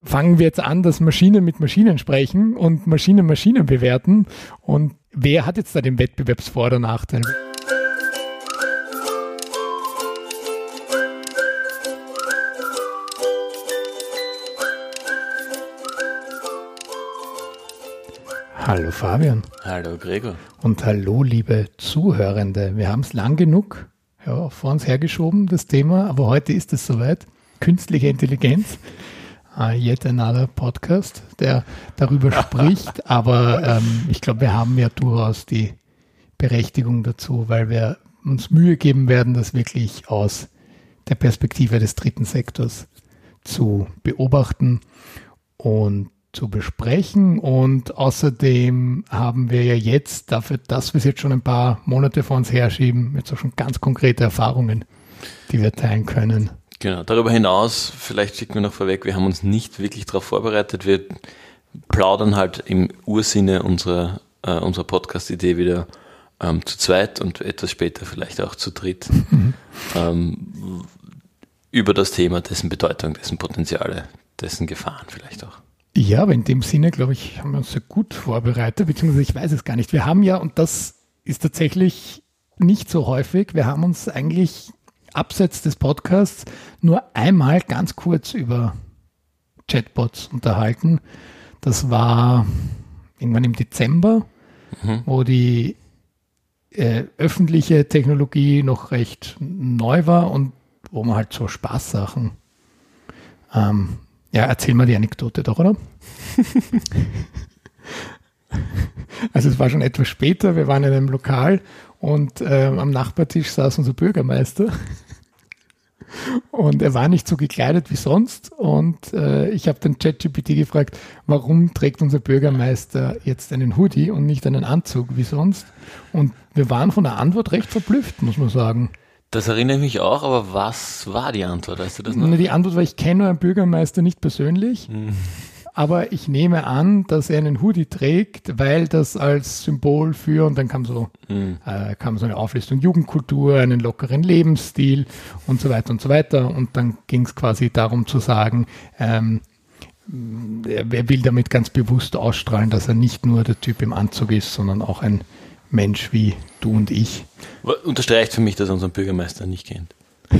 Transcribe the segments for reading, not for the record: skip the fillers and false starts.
fangen wir jetzt an, dass Maschinen mit Maschinen sprechen und Maschinen Maschinen bewerten. Und wer hat jetzt da den Wettbewerbsvor- oder Nachteil? Hallo Fabian. Hallo Gregor. Und hallo liebe Zuhörende. Wir haben es lang genug vor uns hergeschoben, das Thema, aber heute ist es soweit. Künstliche Intelligenz. Yet another Podcast, der darüber spricht, aber ich glaube, wir haben ja durchaus die Berechtigung dazu, weil wir uns Mühe geben werden, das wirklich aus der Perspektive des dritten Sektors zu beobachten und zu besprechen. Und außerdem haben wir ja jetzt, dafür, dass wir es jetzt schon ein paar Monate vor uns herschieben, jetzt auch schon ganz konkrete Erfahrungen, die wir teilen können. Genau, darüber hinaus, vielleicht schicken wir noch vorweg, wir haben uns nicht wirklich darauf vorbereitet. Wir plaudern halt im Ursinne unserer Podcast-Idee wieder zu zweit und etwas später vielleicht auch zu dritt über das Thema, dessen Bedeutung, dessen Potenziale, dessen Gefahren vielleicht auch. Ja, aber in dem Sinne, glaube ich, haben wir uns sehr gut vorbereitet, beziehungsweise ich weiß es gar nicht. Wir haben ja, und das ist tatsächlich nicht so häufig, wir haben uns eigentlich abseits des Podcasts nur einmal ganz kurz über Chatbots unterhalten. Das war irgendwann im Dezember, wo die öffentliche Technologie noch recht neu war und wo man halt so Spaßsachen ja, erzähl mal die Anekdote doch, oder? Also es war schon etwas später, wir waren in einem Lokal und am Nachbartisch saß unser Bürgermeister und er war nicht so gekleidet wie sonst und ich habe dann ChatGPT gefragt, warum trägt unser Bürgermeister jetzt einen Hoodie und nicht einen Anzug wie sonst? Und wir waren von der Antwort recht verblüfft, muss man sagen. Das erinnere ich mich auch, aber was war die Antwort? Weißt du das noch? Die Antwort war, ich kenne einen Bürgermeister nicht persönlich, aber ich nehme an, dass er einen Hoodie trägt, weil das als Symbol für, und dann kam so eine Auflistung Jugendkultur, einen lockeren Lebensstil und so weiter und so weiter. Und dann ging es quasi darum zu sagen, er will damit ganz bewusst ausstrahlen, dass er nicht nur der Typ im Anzug ist, sondern auch ein Mensch wie du und ich. Unterstreicht für mich, dass er unseren Bürgermeister nicht kennt.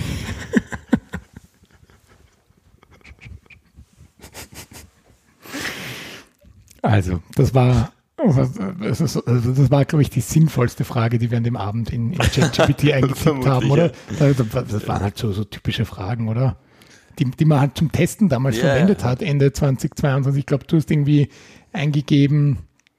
Also, das war, glaube ich, die sinnvollste Frage, die wir an dem Abend in ChatGPT eingetippt haben, oder? Das waren halt so typische Fragen, oder? Die man halt zum Testen damals verwendet hat, Ende 2022. Ich glaube, du hast irgendwie eingegeben,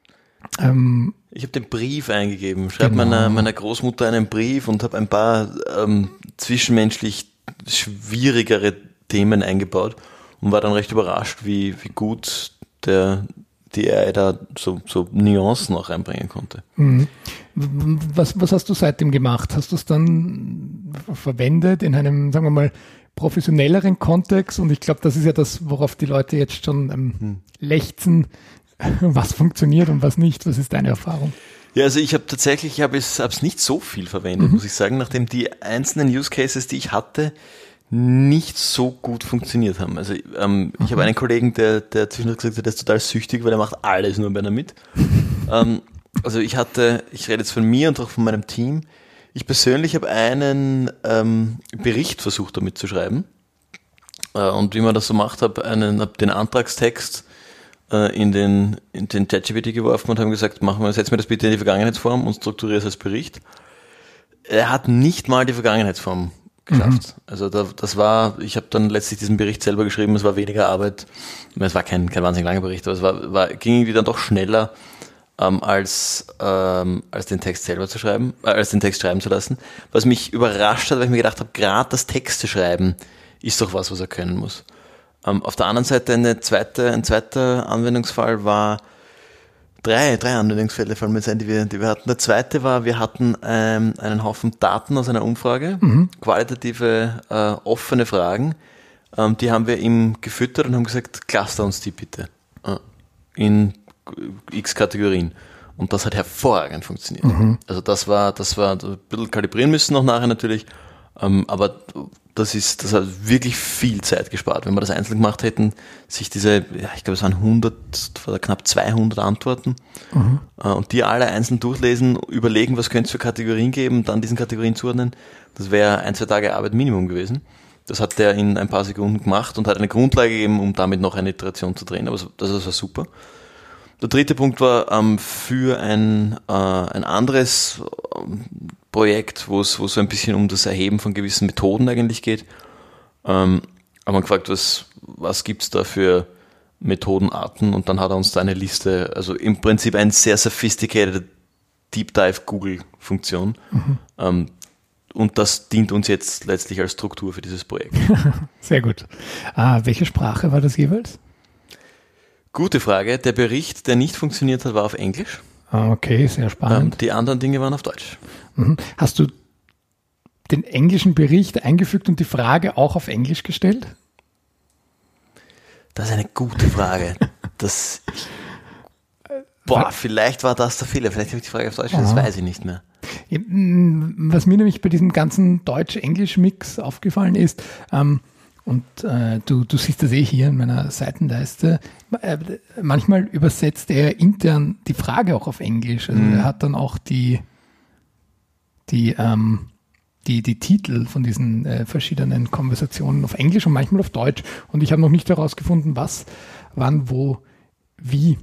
ich habe den Brief eingegeben, schreibe meiner Großmutter einen Brief und habe ein paar zwischenmenschlich schwierigere Themen eingebaut und war dann recht überrascht, wie gut die AI da so Nuancen auch reinbringen konnte. Was hast du seitdem gemacht? Hast du es dann verwendet in einem, sagen wir mal, professionelleren Kontext? Und ich glaube, das ist ja das, worauf die Leute jetzt schon lechzen, was funktioniert und was nicht. Was ist deine Erfahrung? Ja, also ich habe es nicht so viel verwendet, muss ich sagen, nachdem die einzelnen Use Cases, die ich hatte, nicht so gut funktioniert haben. Also ich habe einen Kollegen, der zwischendurch gesagt hat, der ist total süchtig, weil er macht alles nur bei einer mit. Also ich rede jetzt von mir und auch von meinem Team. Ich persönlich habe einen Bericht versucht damit zu schreiben. Und wie man das so macht, habe den Antragstext in den ChatGPT geworfen und haben gesagt, setz mir das bitte in die Vergangenheitsform und strukturiere es als Bericht. Er hat nicht mal die Vergangenheitsform geschafft. Also ich habe dann letztlich diesen Bericht selber geschrieben, es war weniger Arbeit, es war kein wahnsinnig langer Bericht, aber ging irgendwie dann doch schneller, als den Text selber zu schreiben, als den Text schreiben zu lassen. Was mich überrascht hat, weil ich mir gedacht habe, gerade das Texte schreiben ist doch was er können muss. Auf der anderen Seite ein zweiter Anwendungsfall war, drei Anwendungsfälle fallen mir jetzt ein, die wir hatten. Der zweite war, wir hatten einen Haufen Daten aus einer Umfrage, qualitative, offene Fragen, die haben wir ihm gefüttert und haben gesagt, cluster uns die bitte in x Kategorien. Und das hat hervorragend funktioniert. Also das war ein bisschen kalibrieren müssen noch nachher natürlich, Aber das hat wirklich viel Zeit gespart. Wenn wir das einzeln gemacht hätten, sich diese, ich glaube es waren 100 oder knapp 200 Antworten und die alle einzeln durchlesen, überlegen, was könnte es für Kategorien geben, dann diesen Kategorien zuordnen, das wäre 1-2 Tage Arbeit Minimum gewesen. Das hat der in ein paar Sekunden gemacht und hat eine Grundlage gegeben, um damit noch eine Iteration zu drehen. Aber das war super. Der dritte Punkt war für ein anderes Projekt, wo es so ein bisschen um das Erheben von gewissen Methoden eigentlich geht. Haben wir gefragt, was gibt's da für Methodenarten, und dann hat er uns da eine Liste, also im Prinzip eine sehr sophisticated Deep Dive Google-Funktion. Und das dient uns jetzt letztlich als Struktur für dieses Projekt. Sehr gut. Welche Sprache war das jeweils? Gute Frage. Der Bericht, der nicht funktioniert hat, war auf Englisch. Okay, sehr spannend. Die anderen Dinge waren auf Deutsch. Hast du den englischen Bericht eingefügt und die Frage auch auf Englisch gestellt? Das ist eine gute Frage. Vielleicht war das der Fehler. Vielleicht habe ich die Frage auf Deutsch, das weiß ich nicht mehr. Was mir nämlich bei diesem ganzen Deutsch-Englisch-Mix aufgefallen ist, und du siehst das hier in meiner Seitenleiste, manchmal übersetzt er intern die Frage auch auf Englisch. Also er hat dann auch die Titel von diesen verschiedenen Konversationen auf Englisch und manchmal auf Deutsch. Und ich habe noch nicht herausgefunden, was, wann, wo, wie.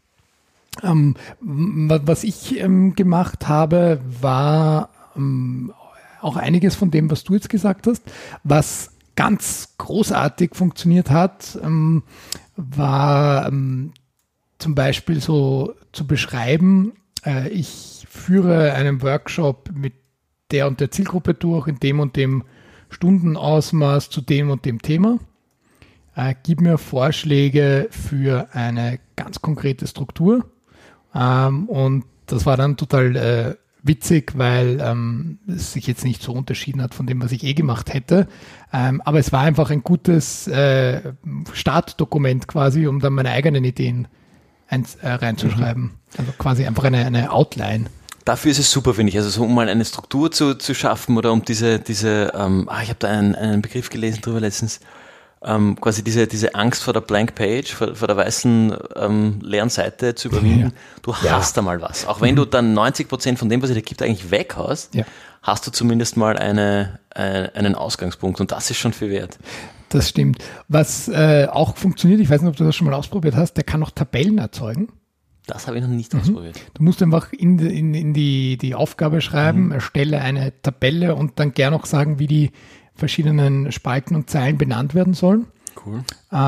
Was ich gemacht habe, war auch einiges von dem, was du jetzt gesagt hast. Was ganz großartig funktioniert hat, war zum Beispiel so zu beschreiben, ich führe einen Workshop mit der und der Zielgruppe durch, in dem und dem Stundenausmaß zu dem und dem Thema. Gib mir Vorschläge für eine ganz konkrete Struktur. Und das war dann total witzig, weil es sich jetzt nicht so unterschieden hat von dem, was ich gemacht hätte. Aber es war einfach ein gutes Startdokument quasi, um dann meine eigenen Ideen reinzuschreiben. Also quasi einfach eine Outline. Dafür ist es super, finde ich. Also so, um mal eine Struktur zu schaffen oder um ich habe da einen Begriff gelesen drüber letztens, quasi diese Angst vor der Blank Page, vor der weißen leeren Seite zu überwinden. Du hast da mal was. Auch wenn du dann 90% von dem, was es dir gibt, eigentlich weghaust, hast du zumindest mal einen Ausgangspunkt, und das ist schon viel wert. Das stimmt. Was auch funktioniert, ich weiß nicht, ob du das schon mal ausprobiert hast, der kann auch Tabellen erzeugen. Das habe ich noch nicht ausprobiert. Du musst einfach in die Aufgabe schreiben, erstelle eine Tabelle und dann gern auch sagen, wie die verschiedenen Spalten und Zeilen benannt werden sollen. Cool.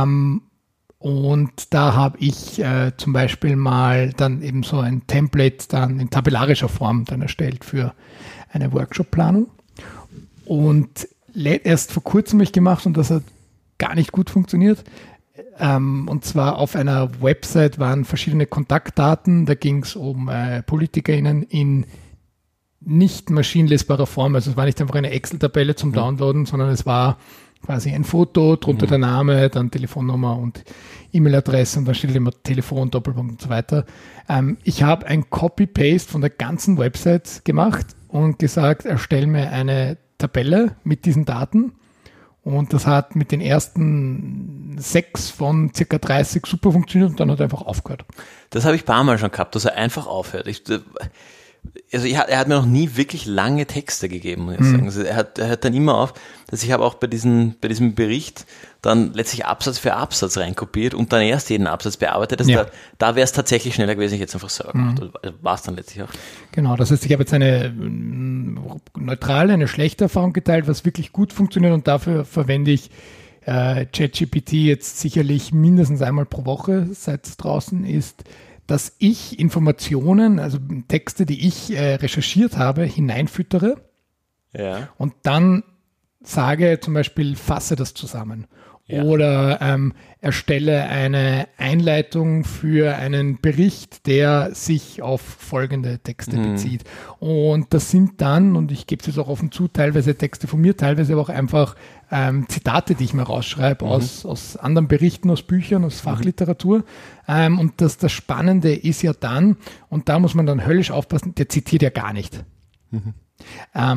Und da habe ich zum Beispiel mal dann eben so ein Template dann in tabellarischer Form dann erstellt für eine Workshop-Planung. Und erst vor kurzem habe ich gemacht, und das hat gar nicht gut funktioniert. Und zwar auf einer Website waren verschiedene Kontaktdaten. Da ging es um PolitikerInnen in nicht maschinenlesbarer Form. Also es war nicht einfach eine Excel-Tabelle zum Downloaden, sondern es war quasi ein Foto, drunter der Name, dann Telefonnummer und E-Mail-Adresse, und dann steht immer Telefon, Doppelpunkt und so weiter. Ich habe ein Copy-Paste von der ganzen Website gemacht und gesagt, erstell mir eine Tabelle mit diesen Daten. Und das hat mit den ersten 6 von circa 30 super funktioniert, und dann hat er einfach aufgehört. Das habe ich ein paar Mal schon gehabt, dass er einfach aufhört. Er hat mir noch nie wirklich lange Texte gegeben, muss ich sagen. Also er hört dann immer auf, dass ich habe auch bei diesem Bericht dann letztlich Absatz für Absatz reinkopiert und dann erst jeden Absatz bearbeitet. Also da wäre es tatsächlich schneller gewesen, ich jetzt einfach selber gemacht. War es dann letztlich auch. Genau, das heißt, ich habe jetzt eine neutrale, eine schlechte Erfahrung geteilt, was wirklich gut funktioniert, und dafür verwende ich ChatGPT jetzt sicherlich mindestens einmal pro Woche, seit es draußen ist, dass ich Informationen, also Texte, die ich recherchiert habe, hineinfüttere und dann sage zum Beispiel, fasse das zusammen. Oder erstelle eine Einleitung für einen Bericht, der sich auf folgende Texte bezieht. Und das sind dann, und ich gebe es jetzt auch offen zu, teilweise Texte von mir, teilweise aber auch einfach Zitate, die ich mir rausschreibe aus anderen Berichten, aus Büchern, aus Fachliteratur. Und das Spannende ist ja dann, und da muss man dann höllisch aufpassen, der zitiert ja gar nicht.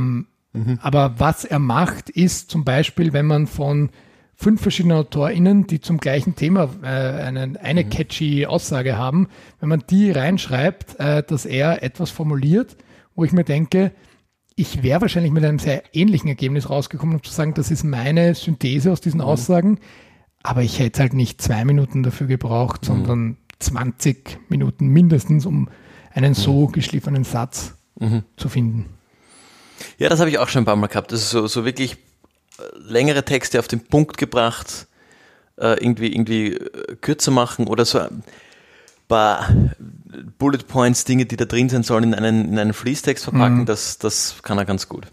Aber was er macht, ist zum Beispiel, wenn man von 5 verschiedenen AutorInnen, die zum gleichen Thema eine catchy Aussage haben, wenn man die reinschreibt, dass er etwas formuliert, wo ich mir denke, ich wäre wahrscheinlich mit einem sehr ähnlichen Ergebnis rausgekommen, um zu sagen, das ist meine Synthese aus diesen Aussagen, aber ich hätte halt nicht 2 Minuten dafür gebraucht, sondern 20 Minuten mindestens, um einen so geschliffenen Satz zu finden. Ja, das habe ich auch schon ein paar Mal gehabt. Das ist so wirklich längere Texte auf den Punkt gebracht, irgendwie kürzer machen oder so ein paar Bullet Points, Dinge, die da drin sein sollen, in einen Fließtext verpacken. Das kann er ganz gut.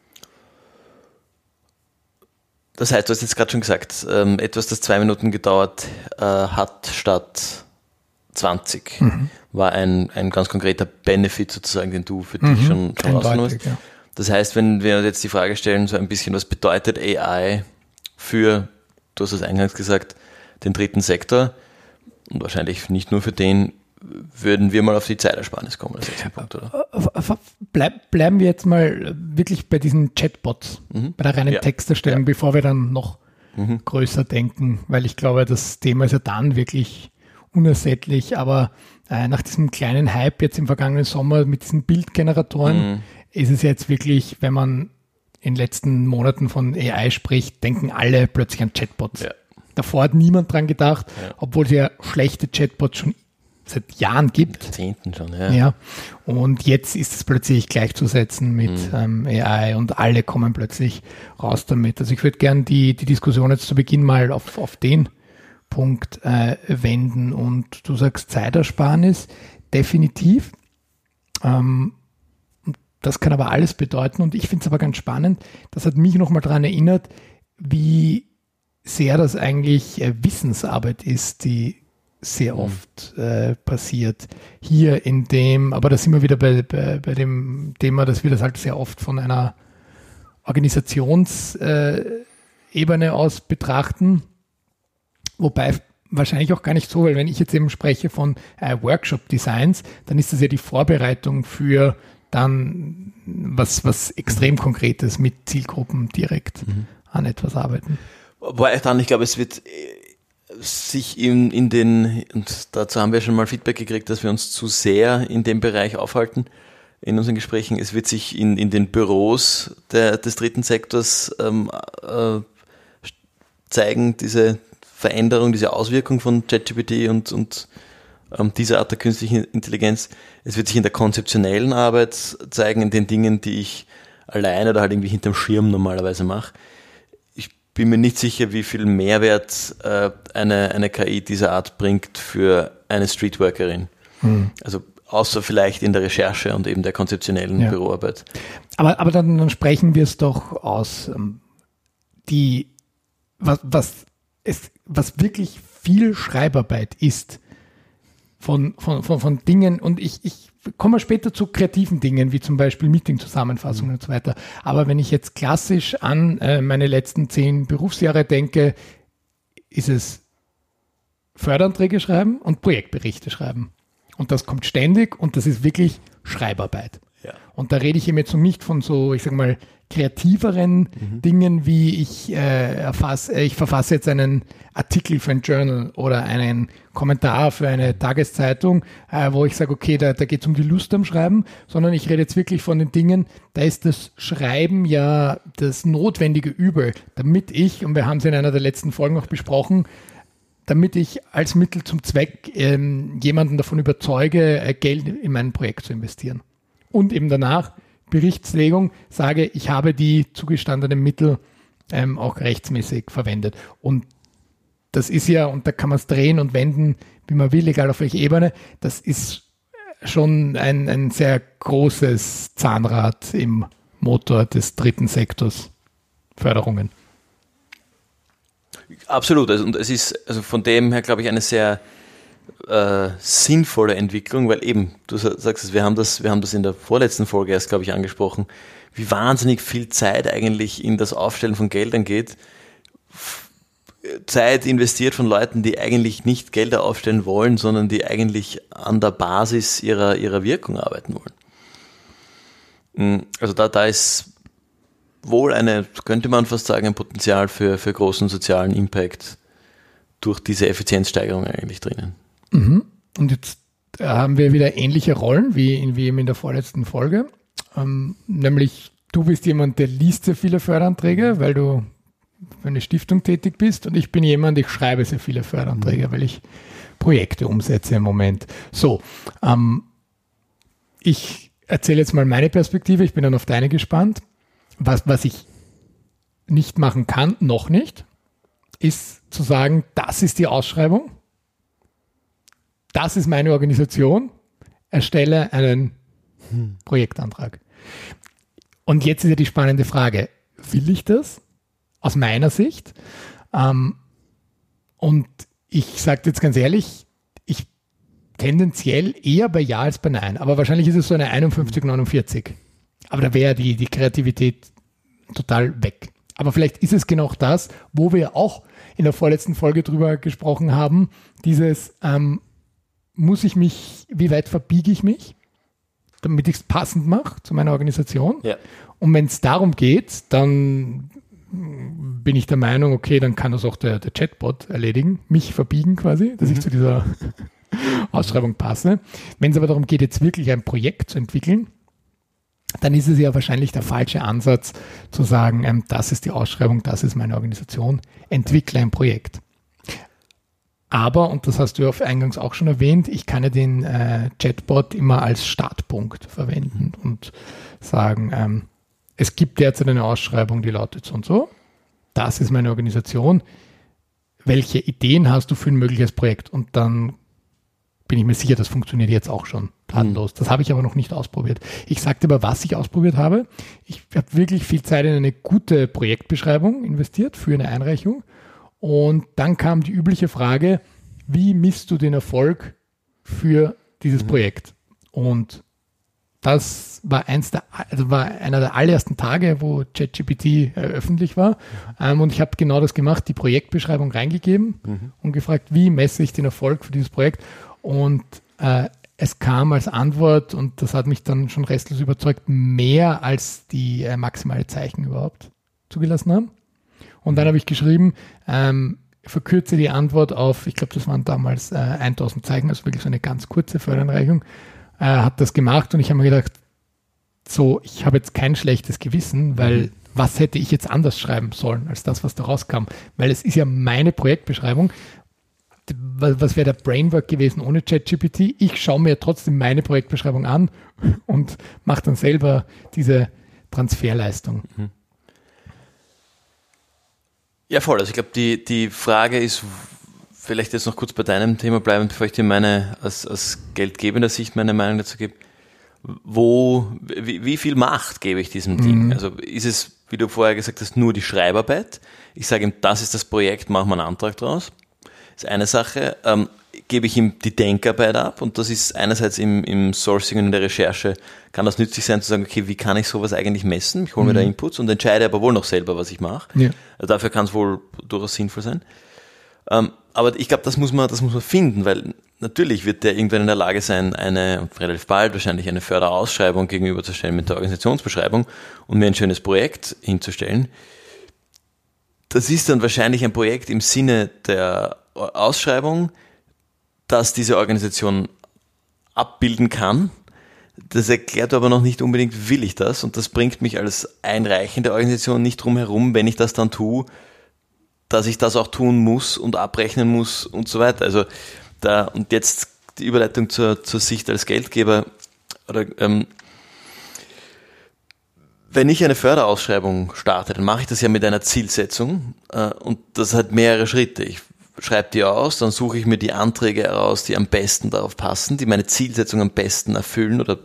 Das heißt, du hast jetzt gerade schon gesagt, etwas, das 2 Minuten gedauert hat statt 20, war ein ganz konkreter Benefit sozusagen, den du für dich schon rausgenommen hast. Ja. Das heißt, wenn wir uns jetzt die Frage stellen, so ein bisschen, was bedeutet AI für, du hast es eingangs gesagt, den dritten Sektor und wahrscheinlich nicht nur für den, würden wir mal auf die Zeitersparnis kommen als nächsten Punkt, oder? Bleiben wir jetzt mal wirklich bei diesen Chatbots, bei der reinen Texterstellung, bevor wir dann noch größer denken, weil ich glaube, das Thema ist ja dann wirklich unersättlich, aber nach diesem kleinen Hype jetzt im vergangenen Sommer mit diesen Bildgeneratoren ist es jetzt wirklich, wenn man in den letzten Monaten von AI spricht, denken alle plötzlich an Chatbots. Ja. Davor hat niemand dran gedacht, obwohl es ja schlechte Chatbots schon seit Jahren gibt. Jahrzehnten schon, ja. Und jetzt ist es plötzlich gleichzusetzen mit AI und alle kommen plötzlich raus damit. Also ich würde gerne die Diskussion jetzt zu Beginn mal auf den Punkt wenden und du sagst Zeitersparnis, definitiv. Das kann aber alles bedeuten und ich finde es aber ganz spannend. Das hat mich nochmal daran erinnert, wie sehr das eigentlich Wissensarbeit ist, die sehr oft passiert. Hier in dem, aber da sind wir wieder bei dem Thema, dass wir das halt sehr oft von einer Organisationsebene aus betrachten. Wobei wahrscheinlich auch gar nicht so, weil wenn ich jetzt eben spreche von Workshop-Designs, dann ist das ja die Vorbereitung für dann was extrem Konkretes mit Zielgruppen direkt an etwas arbeiten. Wobei dann, ich glaube, es wird sich in den, und dazu haben wir schon mal Feedback gekriegt, dass wir uns zu sehr in dem Bereich aufhalten in unseren Gesprächen. Es wird sich in den Büros des dritten Sektors zeigen, diese Veränderung, diese Auswirkung von ChatGPT und dieser Art der künstlichen Intelligenz. Es wird sich in der konzeptionellen Arbeit zeigen, in den Dingen, die ich alleine oder halt irgendwie hinterm Schirm normalerweise mache. Ich bin mir nicht sicher, wie viel Mehrwert eine KI dieser Art bringt für eine Streetworkerin. Also außer vielleicht in der Recherche und eben der konzeptionellen Büroarbeit. Aber dann sprechen wir es doch aus. Was wirklich viel Schreibarbeit ist, von Dingen, und ich komme später zu kreativen Dingen, wie zum Beispiel Meeting-Zusammenfassungen und so weiter. Aber wenn ich jetzt klassisch an meine letzten 10 Berufsjahre denke, ist es Förderanträge schreiben und Projektberichte schreiben. Und das kommt ständig und das ist wirklich Schreibarbeit. Ja. Und da rede ich eben jetzt noch nicht von so, ich sag mal, kreativeren Dingen, wie ich verfasse jetzt einen Artikel für ein Journal oder einen Kommentar für eine Tageszeitung, wo ich sage, okay, da geht es um die Lust am Schreiben, sondern ich rede jetzt wirklich von den Dingen, da ist das Schreiben ja das notwendige Übel, damit ich, und wir haben es in einer der letzten Folgen noch besprochen, damit ich als Mittel zum Zweck jemanden davon überzeuge, Geld in mein Projekt zu investieren. Und eben danach Berichtslegung sage, ich habe die zugestandenen Mittel auch rechtsmäßig verwendet. Und das ist ja, und da kann man es drehen und wenden, wie man will, egal auf welche Ebene, das ist schon ein sehr großes Zahnrad im Motor des dritten Sektors Förderungen. Absolut, und es ist also von dem her, glaube ich, eine sehr sinnvolle Entwicklung, weil eben, du sagst es, wir haben das in der vorletzten Folge erst, glaube ich, angesprochen, wie wahnsinnig viel Zeit eigentlich in das Aufstellen von Geldern geht. Zeit investiert von Leuten, die eigentlich nicht Gelder aufstellen wollen, sondern die eigentlich an der Basis ihrer Wirkung arbeiten wollen. Also da ist wohl könnte man fast sagen, ein Potenzial für großen sozialen Impact durch diese Effizienzsteigerung eigentlich drinnen. Mhm. Und jetzt haben wir wieder ähnliche Rollen wie eben in der vorletzten Folge. Nämlich du bist jemand, der liest sehr viele Förderanträge, weil du für eine Stiftung tätig bist, und ich bin jemand, ich schreibe sehr viele Förderanträge, weil ich Projekte umsetze im Moment. So, ich erzähle jetzt mal meine Perspektive, ich bin dann auf deine gespannt. Was ich nicht machen kann, noch nicht, ist zu sagen, das ist die Ausschreibung, das ist meine Organisation, erstelle einen Projektantrag. Und jetzt ist ja die spannende Frage, will ich das? Aus meiner Sicht. Und ich sage jetzt ganz ehrlich, ich tendenziell eher bei Ja als bei Nein. Aber wahrscheinlich ist es so eine 51-49. Aber da wäre die Kreativität total weg. Aber vielleicht ist es genau das, wo wir auch in der vorletzten Folge drüber gesprochen haben, dieses, wie weit verbiege ich mich, damit ich es passend mache zu meiner Organisation. Ja. Und wenn es darum geht, dann bin ich der Meinung, okay, dann kann das auch der Chatbot erledigen, mich verbiegen quasi, dass ich zu dieser Ausschreibung passe. Wenn es aber darum geht, jetzt wirklich ein Projekt zu entwickeln, dann ist es ja wahrscheinlich der falsche Ansatz zu sagen, das ist die Ausschreibung, das ist meine Organisation, entwickle ein Projekt. Aber, und das hast du ja eingangs auch schon erwähnt, ich kann ja den Chatbot immer als Startpunkt verwenden und sagen, es gibt derzeit eine Ausschreibung, die lautet so und so. Das ist meine Organisation. Welche Ideen hast du für ein mögliches Projekt? Und dann bin ich mir sicher, das funktioniert jetzt auch schon tadellos. Das habe ich aber noch nicht ausprobiert. Ich sagte aber, was ich ausprobiert habe. Ich habe wirklich viel Zeit in eine gute Projektbeschreibung investiert für eine Einreichung. Und dann kam die übliche Frage, wie misst du den Erfolg für dieses Projekt? Und das war einer der allerersten Tage, wo ChatGPT öffentlich war. Und ich habe genau das gemacht, die Projektbeschreibung reingegeben und gefragt, wie messe ich den Erfolg für dieses Projekt? Und es kam als Antwort, und das hat mich dann schon restlos überzeugt, mehr als die maximale Zeichen überhaupt zugelassen haben. Und dann habe ich geschrieben, verkürze die Antwort auf, ich glaube, das waren damals 1000 Zeichen, also wirklich so eine ganz kurze Förderanreichung. Hat das gemacht, und ich habe mir gedacht, so, ich habe jetzt kein schlechtes Gewissen, weil was hätte ich jetzt anders schreiben sollen, als das, was da rauskam? Weil es ist ja meine Projektbeschreibung. Was wäre der Brainwork gewesen ohne ChatGPT? Ich schaue mir trotzdem meine Projektbeschreibung an und mache dann selber diese Transferleistung. Ja, voll. Also ich glaube, die Frage ist, vielleicht jetzt noch kurz bei deinem Thema bleiben, bevor ich dir als geldgebender Sicht meine Meinung dazu gebe. Wie viel Macht gebe ich diesem Ding? Also ist es, wie du vorher gesagt hast, nur die Schreibarbeit? Ich sage ihm, das ist das Projekt, machen wir einen Antrag draus. Das ist eine Sache. Gebe ich ihm die Denkarbeit ab, und das ist einerseits im Sourcing und in der Recherche, kann das nützlich sein zu sagen, okay, wie kann ich sowas eigentlich messen? Ich hole mir da Inputs und entscheide aber wohl noch selber, was ich mache. Ja. Also dafür kann es wohl durchaus sinnvoll sein. Aber ich glaube, das muss man finden, weil natürlich wird der irgendwann in der Lage sein, relativ bald wahrscheinlich eine Förderausschreibung gegenüberzustellen mit der Organisationsbeschreibung und mir ein schönes Projekt hinzustellen. Das ist dann wahrscheinlich ein Projekt im Sinne der Ausschreibung, das diese Organisation abbilden kann. Das erklärt aber noch nicht unbedingt, will ich das, und das bringt mich als einreichende Organisation nicht drum herum, wenn ich das dann tue, dass ich das auch tun muss und abrechnen muss und so weiter. Also und jetzt die Überleitung zur Sicht als Geldgeber. Wenn ich eine Förderausschreibung starte, dann mache ich das ja mit einer Zielsetzung, und das hat mehrere Schritte. Ich schreibe die aus, dann suche ich mir die Anträge heraus, die am besten darauf passen, die meine Zielsetzung am besten erfüllen oder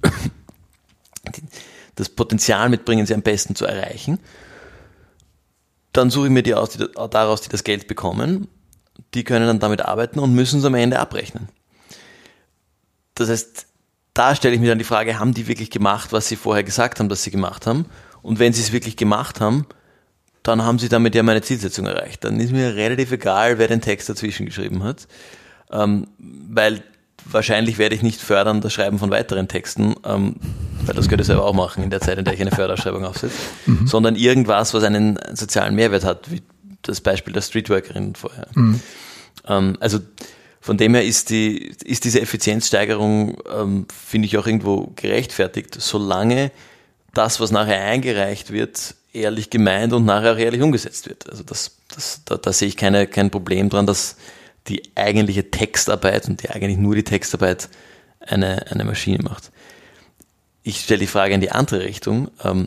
das Potenzial mitbringen, sie am besten zu erreichen. Dann suche ich mir die daraus, die das Geld bekommen. Die können dann damit arbeiten und müssen es am Ende abrechnen. Das heißt, da stelle ich mir dann die Frage, haben die wirklich gemacht, was sie vorher gesagt haben, dass sie gemacht haben? Und wenn sie es wirklich gemacht haben, dann haben sie damit ja meine Zielsetzung erreicht. Dann ist mir relativ egal, wer den Text dazwischen geschrieben hat, weil wahrscheinlich werde ich nicht fördern das Schreiben von weiteren Texten, weil das könnte ich selber auch machen in der Zeit, in der ich eine Förderausschreibung aufsetze, sondern irgendwas, was einen sozialen Mehrwert hat, wie das Beispiel der Streetworkerin vorher. Also von dem her ist diese Effizienzsteigerung, finde ich, auch irgendwo gerechtfertigt, solange das, was nachher eingereicht wird, ehrlich gemeint und nachher auch ehrlich umgesetzt wird. Also da sehe ich kein Problem dran, dass die eigentliche Textarbeit und eigentlich nur die Textarbeit eine Maschine macht. Ich stelle die Frage in die andere Richtung.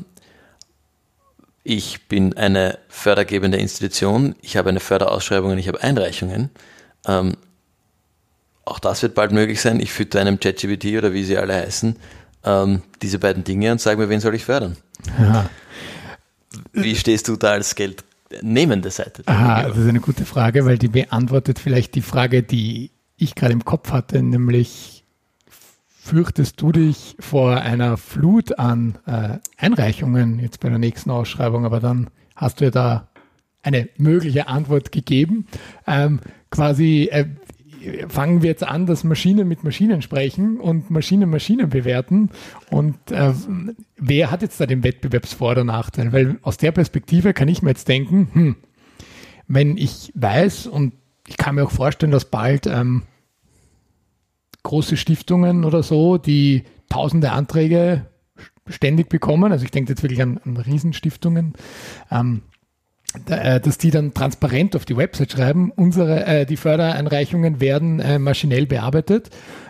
Ich bin eine fördergebende Institution, ich habe eine Förderausschreibung und ich habe Einreichungen. Auch das wird bald möglich sein. Ich fütter einem ChatGPT oder wie sie alle heißen, diese beiden Dinge und sage mir, wen soll ich fördern? Ja. Wie stehst du da als geldnehmende Seite? Aha, das ist eine gute Frage, weil die beantwortet vielleicht die Frage, die ich gerade im Kopf hatte, nämlich fürchtest du dich vor einer Flut an Einreichungen jetzt bei der nächsten Ausschreibung, aber dann hast du ja da eine mögliche Antwort gegeben. Fangen wir jetzt an, dass Maschinen mit Maschinen sprechen und Maschinen Maschinen bewerten. Und wer hat jetzt da den Wettbewerbsvor- oder Nachteil? Weil aus der Perspektive kann ich mir jetzt denken, wenn ich weiß, und ich kann mir auch vorstellen, dass bald große Stiftungen oder so, die tausende Anträge ständig bekommen, also ich denke jetzt wirklich an Riesenstiftungen, dass die dann transparent auf die Website schreiben, die Fördereinreichungen werden maschinell bearbeitet.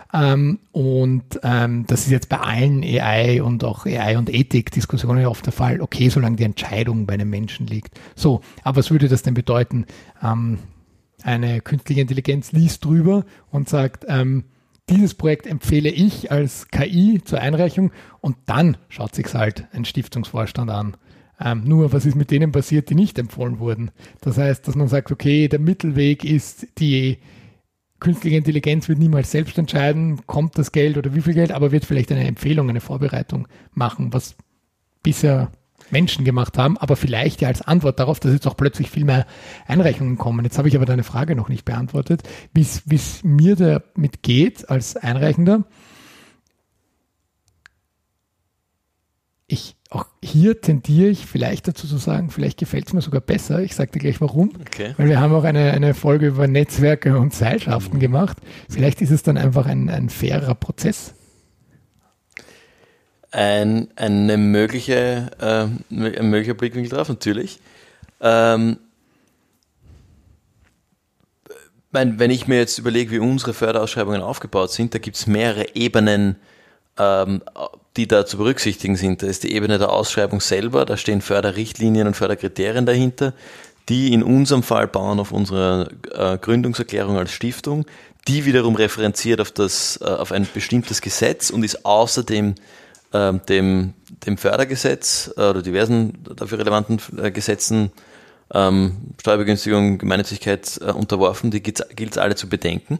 Das ist jetzt bei allen AI und auch AI- und Ethik-Diskussionen oft der Fall, okay, solange die Entscheidung bei einem Menschen liegt. So, aber was würde das denn bedeuten? Eine künstliche Intelligenz liest drüber und sagt, dieses Projekt empfehle ich als KI zur Einreichung, und dann schaut sich's halt ein Stiftungsvorstand an. Nur, was ist mit denen passiert, die nicht empfohlen wurden? Das heißt, dass man sagt, okay, der Mittelweg ist, die künstliche Intelligenz wird niemals selbst entscheiden, kommt das Geld oder wie viel Geld, aber wird vielleicht eine Empfehlung, eine Vorbereitung machen, was bisher Menschen gemacht haben, aber vielleicht ja als Antwort darauf, dass jetzt auch plötzlich viel mehr Einreichungen kommen. Jetzt habe ich aber deine Frage noch nicht beantwortet, wie es mir damit geht als Einreichender. Auch hier tendiere ich vielleicht dazu zu sagen, vielleicht gefällt es mir sogar besser. Ich sage dir gleich warum. Okay. Weil wir haben auch eine Folge über Netzwerke und Seilschaften gemacht. Vielleicht ist es dann einfach ein fairer Prozess. Ein möglicher Blickwinkel drauf, natürlich. Wenn ich mir jetzt überlege, wie unsere Förderausschreibungen aufgebaut sind, da gibt es mehrere Ebenen, die da zu berücksichtigen sind. Da ist die Ebene der Ausschreibung selber, da stehen Förderrichtlinien und Förderkriterien dahinter, die in unserem Fall bauen auf unsere Gründungserklärung als Stiftung, die wiederum referenziert auf ein bestimmtes Gesetz und ist außerdem dem Fördergesetz oder diversen dafür relevanten Gesetzen, Steuerbegünstigung, Gemeinnützigkeit unterworfen, die gilt es alle zu bedenken.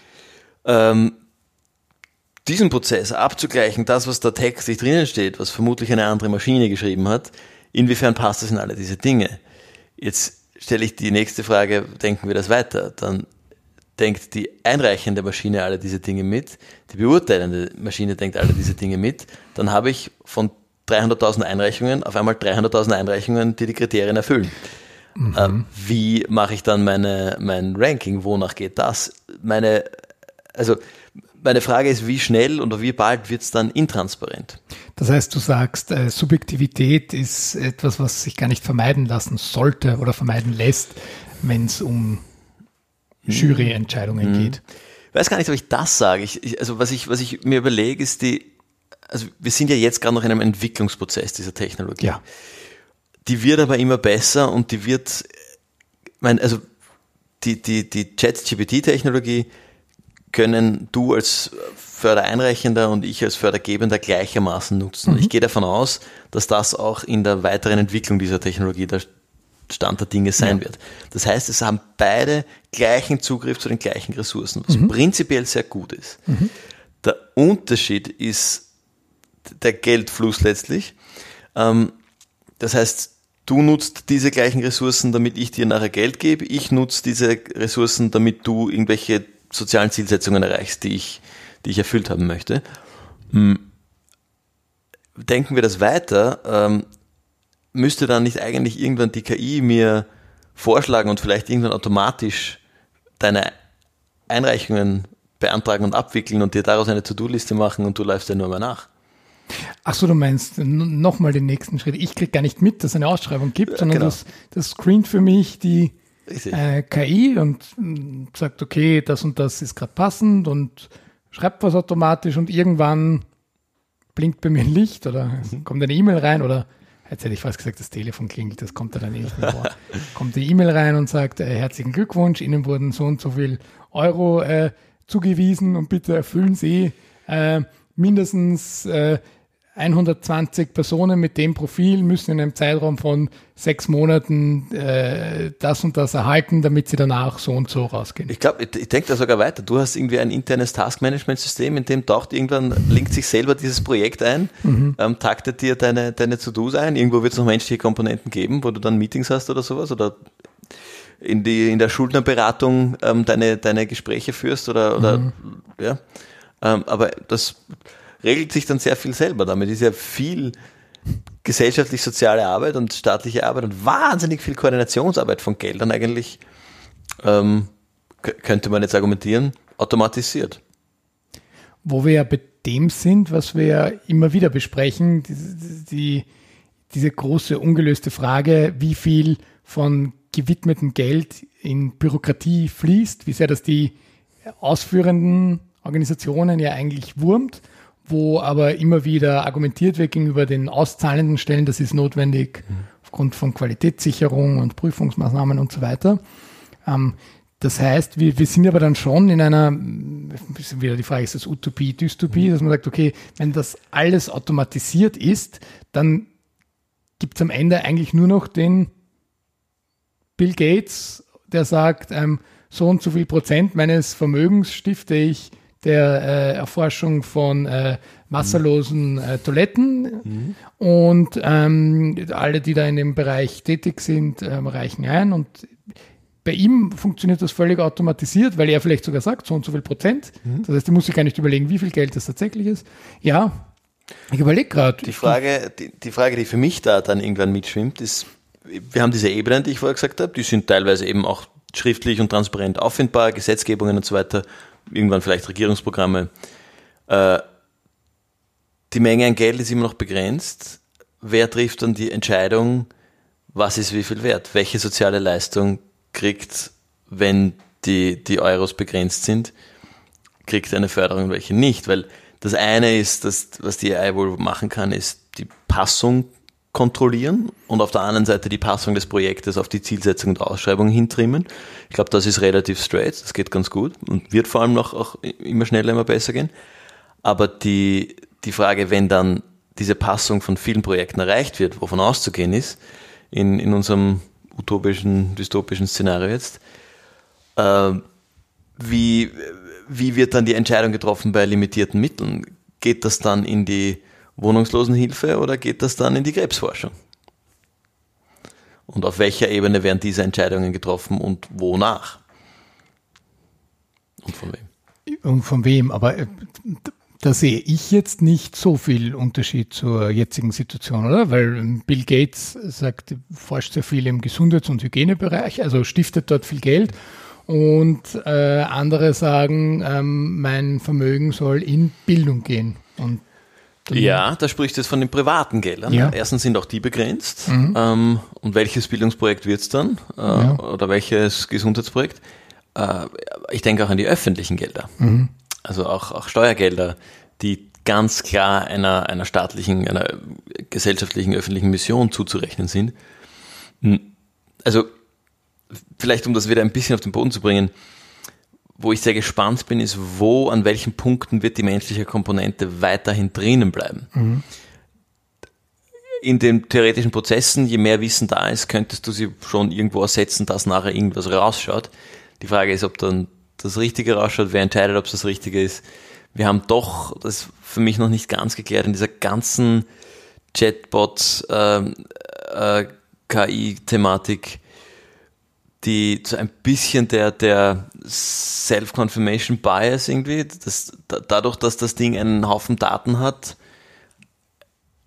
Diesen Prozess abzugleichen, das, was da textlich drinnen steht, was vermutlich eine andere Maschine geschrieben hat, inwiefern passt das in alle diese Dinge? Jetzt stelle ich die nächste Frage, denken wir das weiter? Dann denkt die einreichende Maschine alle diese Dinge mit, die beurteilende Maschine denkt alle diese Dinge mit, dann habe ich von 300.000 Einreichungen auf einmal 300.000 Einreichungen, die Kriterien erfüllen. Wie mache ich dann mein Ranking? Wonach geht das? Meine Frage ist, wie schnell oder wie bald wird es dann intransparent? Das heißt, du sagst, Subjektivität ist etwas, was sich gar nicht vermeiden lassen sollte oder vermeiden lässt, wenn es um Juryentscheidungen geht. Ich weiß gar nicht, ob ich das sage. Was ich mir überlege, ist wir sind ja jetzt gerade noch in einem Entwicklungsprozess dieser Technologie. Ja. Die wird aber immer besser und die ChatGPT-Technologie können du als Fördereinreichender und ich als Fördergebender gleichermaßen nutzen. Ich gehe davon aus, dass das auch in der weiteren Entwicklung dieser Technologie der Stand der Dinge sein wird. Das heißt, es haben beide gleichen Zugriff zu den gleichen Ressourcen, was prinzipiell sehr gut ist. Der Unterschied ist der Geldfluss letztlich. Das heißt, du nutzt diese gleichen Ressourcen, damit ich dir nachher Geld gebe. Ich nutze diese Ressourcen, damit du irgendwelche sozialen Zielsetzungen erreichst, die ich erfüllt haben möchte. denken wir das weiter, müsste dann nicht eigentlich irgendwann die KI mir vorschlagen und vielleicht irgendwann automatisch deine Einreichungen beantragen und abwickeln und dir daraus eine To-Do-Liste machen und du läufst ja nur mal nach. Ach so, du meinst nochmal den nächsten Schritt. Ich kriege gar nicht mit, dass es eine Ausschreibung gibt, sondern genau. das screent für mich die KI und sagt, okay, das und das ist gerade passend und schreibt was automatisch und irgendwann blinkt bei mir ein Licht oder kommt eine E-Mail rein oder jetzt hätte ich fast gesagt, das Telefon klingelt, das kommt da dann nicht mehr vor. Kommt die E-Mail rein und sagt, herzlichen Glückwunsch, Ihnen wurden so und so viel Euro zugewiesen und bitte erfüllen Sie mindestens 120 Personen mit dem Profil müssen in einem Zeitraum von 6 Monaten das und das erhalten, damit sie danach so und so rausgehen. Ich glaube, ich denke da sogar weiter. Du hast irgendwie ein internes Taskmanagement-System, in dem taucht irgendwann, linkt sich selber dieses Projekt ein, taktet dir deine To-Dos ein. Irgendwo wird es noch menschliche Komponenten geben, wo du dann Meetings hast oder sowas oder in der Schuldnerberatung deine Gespräche führst oder ja. Aber das regelt sich dann sehr viel selber. Damit ist ja viel gesellschaftlich-soziale Arbeit und staatliche Arbeit und wahnsinnig viel Koordinationsarbeit von Geldern eigentlich, könnte man jetzt argumentieren, automatisiert. Wo wir ja bei dem sind, was wir ja immer wieder besprechen, diese große ungelöste Frage, wie viel von gewidmetem Geld in Bürokratie fließt, wie sehr das die ausführenden Organisationen ja eigentlich wurmt, wo aber immer wieder argumentiert wird gegenüber den auszahlenden Stellen, das ist notwendig aufgrund von Qualitätssicherung und Prüfungsmaßnahmen und so weiter. Das heißt, wir sind aber dann schon in einer, wieder die Frage, ist das Utopie, Dystopie, dass man sagt, okay, wenn das alles automatisiert ist, dann gibt es am Ende eigentlich nur noch den Bill Gates, der sagt, so und so viel Prozent meines Vermögens stifte ich der Erforschung von wasserlosen Toiletten und alle, die da in dem Bereich tätig sind, reichen ein und bei ihm funktioniert das völlig automatisiert, weil er vielleicht sogar sagt, so und so viel Prozent. Das heißt, er muss sich gar nicht überlegen, wie viel Geld das tatsächlich ist. Ja, ich überlege gerade. Die Frage, die für mich da dann irgendwann mitschwimmt, ist, wir haben diese Ebenen, die ich vorher gesagt habe, die sind teilweise eben auch schriftlich und transparent auffindbar, Gesetzgebungen und so weiter, irgendwann vielleicht Regierungsprogramme. Die Menge an Geld ist immer noch begrenzt. Wer trifft dann die Entscheidung, was ist wie viel wert? Welche soziale Leistung kriegt, wenn die Euros begrenzt sind, kriegt eine Förderung, welche nicht? Weil das eine ist, was die AI wohl machen kann, ist die Passung kontrollieren und auf der anderen Seite die Passung des Projektes auf die Zielsetzung und Ausschreibung hintrimmen. Ich glaube, das ist relativ straight, das geht ganz gut und wird vor allem noch auch immer schneller, immer besser gehen. Aber die Frage, wenn dann diese Passung von vielen Projekten erreicht wird, wovon auszugehen ist, in unserem utopischen, dystopischen Szenario jetzt, wie wird dann die Entscheidung getroffen bei limitierten Mitteln? Geht das dann in die Wohnungslosenhilfe oder geht das dann in die Krebsforschung? Und auf welcher Ebene werden diese Entscheidungen getroffen und wonach? Und von wem? Und von wem? Aber da sehe ich jetzt nicht so viel Unterschied zur jetzigen Situation, oder? Weil Bill Gates sagt, forscht sehr viel im Gesundheits- und Hygienebereich, also stiftet dort viel Geld. Und andere sagen, mein Vermögen soll in Bildung gehen. Und ja, da sprichst du jetzt von den privaten Geldern. Ja. Erstens sind auch die begrenzt. Und welches Bildungsprojekt wird es dann? Oder welches Gesundheitsprojekt? Ich denke auch an die öffentlichen Gelder. Also auch Steuergelder, die ganz klar einer staatlichen, einer gesellschaftlichen, öffentlichen Mission zuzurechnen sind. Also vielleicht, um das wieder ein bisschen auf den Boden zu bringen, wo ich sehr gespannt bin, ist, an welchen Punkten wird die menschliche Komponente weiterhin drinnen bleiben. In den theoretischen Prozessen, je mehr Wissen da ist, könntest du sie schon irgendwo ersetzen, dass nachher irgendwas rausschaut. Die Frage ist, ob dann das Richtige rausschaut, wer entscheidet, ob es das Richtige ist. Wir haben doch, das ist für mich noch nicht ganz geklärt, in dieser ganzen Chatbots, KI-Thematik, die so ein bisschen der Self-Confirmation Bias irgendwie, dadurch, dass das Ding einen Haufen Daten hat,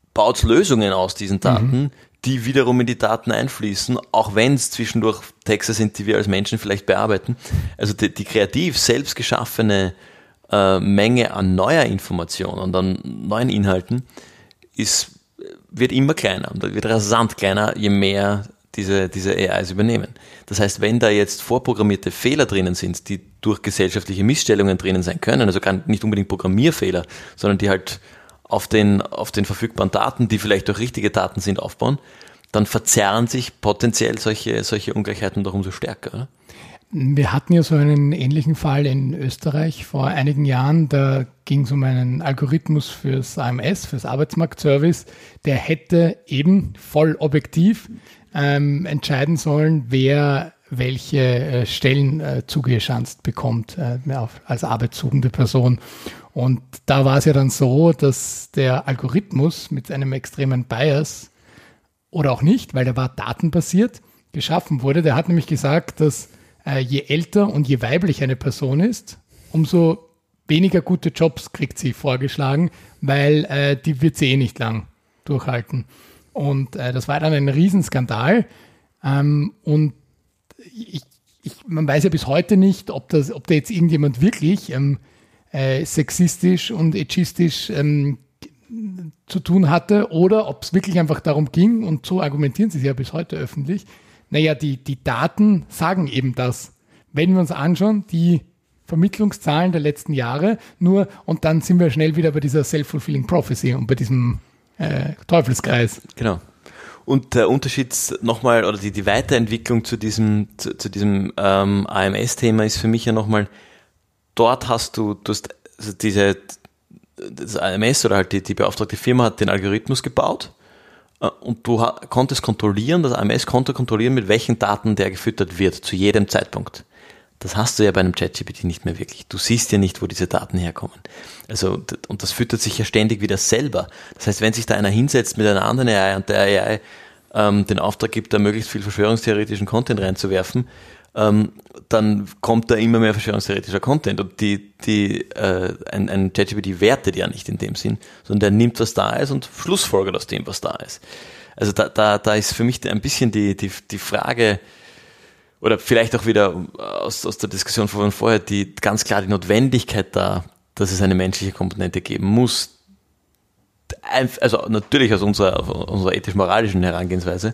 baut Lösungen aus diesen Daten, die wiederum in die Daten einfließen, auch wenn es zwischendurch Texte sind, die wir als Menschen vielleicht bearbeiten. Also die kreativ selbst geschaffene Menge an neuer Information und an neuen Inhalten wird immer kleiner und wird rasant kleiner, je mehr diese AIs übernehmen. Das heißt, wenn da jetzt vorprogrammierte Fehler drinnen sind, die durch gesellschaftliche Missstellungen drinnen sein können, also gar nicht unbedingt Programmierfehler, sondern die halt auf den verfügbaren Daten, die vielleicht auch richtige Daten sind, aufbauen, dann verzerren sich potenziell solche Ungleichheiten doch umso stärker, oder? Wir hatten ja so einen ähnlichen Fall in Österreich vor einigen Jahren. Da ging es um einen Algorithmus fürs AMS, fürs Arbeitsmarktservice. Der hätte eben voll objektiv entscheiden sollen, wer welche Stellen zugeschanzt bekommt als arbeitssuchende Person. Und da war es ja dann so, dass der Algorithmus mit einem extremen Bias oder auch nicht, weil der war datenbasiert, geschaffen wurde. Der hat nämlich gesagt, dass je älter und je weiblicher eine Person ist, umso weniger gute Jobs kriegt sie vorgeschlagen, weil die wird sie nicht lang durchhalten. Und das war dann ein Riesenskandal. Und man weiß ja bis heute nicht, ob da jetzt irgendjemand wirklich sexistisch und agistisch zu tun hatte oder ob es wirklich einfach darum ging, und so argumentieren sie es ja bis heute öffentlich. Naja, die Daten sagen eben das. Wenn wir uns anschauen, die Vermittlungszahlen der letzten Jahre nur, und dann sind wir schnell wieder bei dieser Self-Fulfilling Prophecy und bei diesem Teufelskreis. Genau. Und der Unterschied nochmal, oder die Weiterentwicklung zu diesem AMS-Thema ist für mich ja nochmal, dort hast du also das AMS oder halt die beauftragte Firma hat den Algorithmus gebaut und du konntest kontrollieren, das AMS konnte kontrollieren, mit welchen Daten der gefüttert wird, zu jedem Zeitpunkt. Das hast du ja bei einem ChatGPT nicht mehr wirklich. Du siehst ja nicht, wo diese Daten herkommen. Also, und das füttert sich ja ständig wieder selber. Das heißt, wenn sich da einer hinsetzt mit einer anderen AI und der AI den Auftrag gibt, da möglichst viel verschwörungstheoretischen Content reinzuwerfen, dann kommt da immer mehr verschwörungstheoretischer Content und ein ChatGPT wertet ja nicht in dem Sinn, sondern der nimmt, was da ist und schlussfolgert aus dem, was da ist. Also da ist für mich ein bisschen die Frage, oder vielleicht auch wieder aus der Diskussion von vorher, ganz klar die Notwendigkeit da, dass es eine menschliche Komponente geben muss. Also natürlich aus unserer ethisch-moralischen Herangehensweise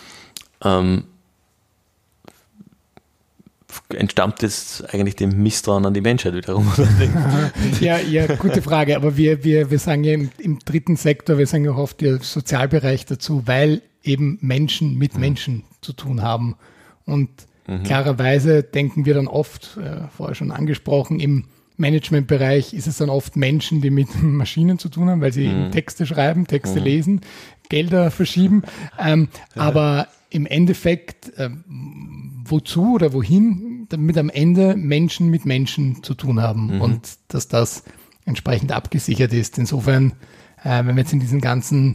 entstammt jetzt eigentlich dem Misstrauen an die Menschheit wiederum. Ja, gute Frage. Aber wir sagen ja im dritten Sektor, wir sagen ja auch oft der Sozialbereich dazu, weil eben Menschen mit Menschen zu tun haben. Und klarerweise denken wir dann oft, vorher schon angesprochen, im Managementbereich ist es dann oft Menschen, die mit Maschinen zu tun haben, weil sie eben Texte schreiben, Texte lesen, Gelder verschieben. Aber im Endeffekt, wozu oder wohin, damit am Ende Menschen mit Menschen zu tun haben und dass das entsprechend abgesichert ist. Insofern, wenn wir jetzt in diesen ganzen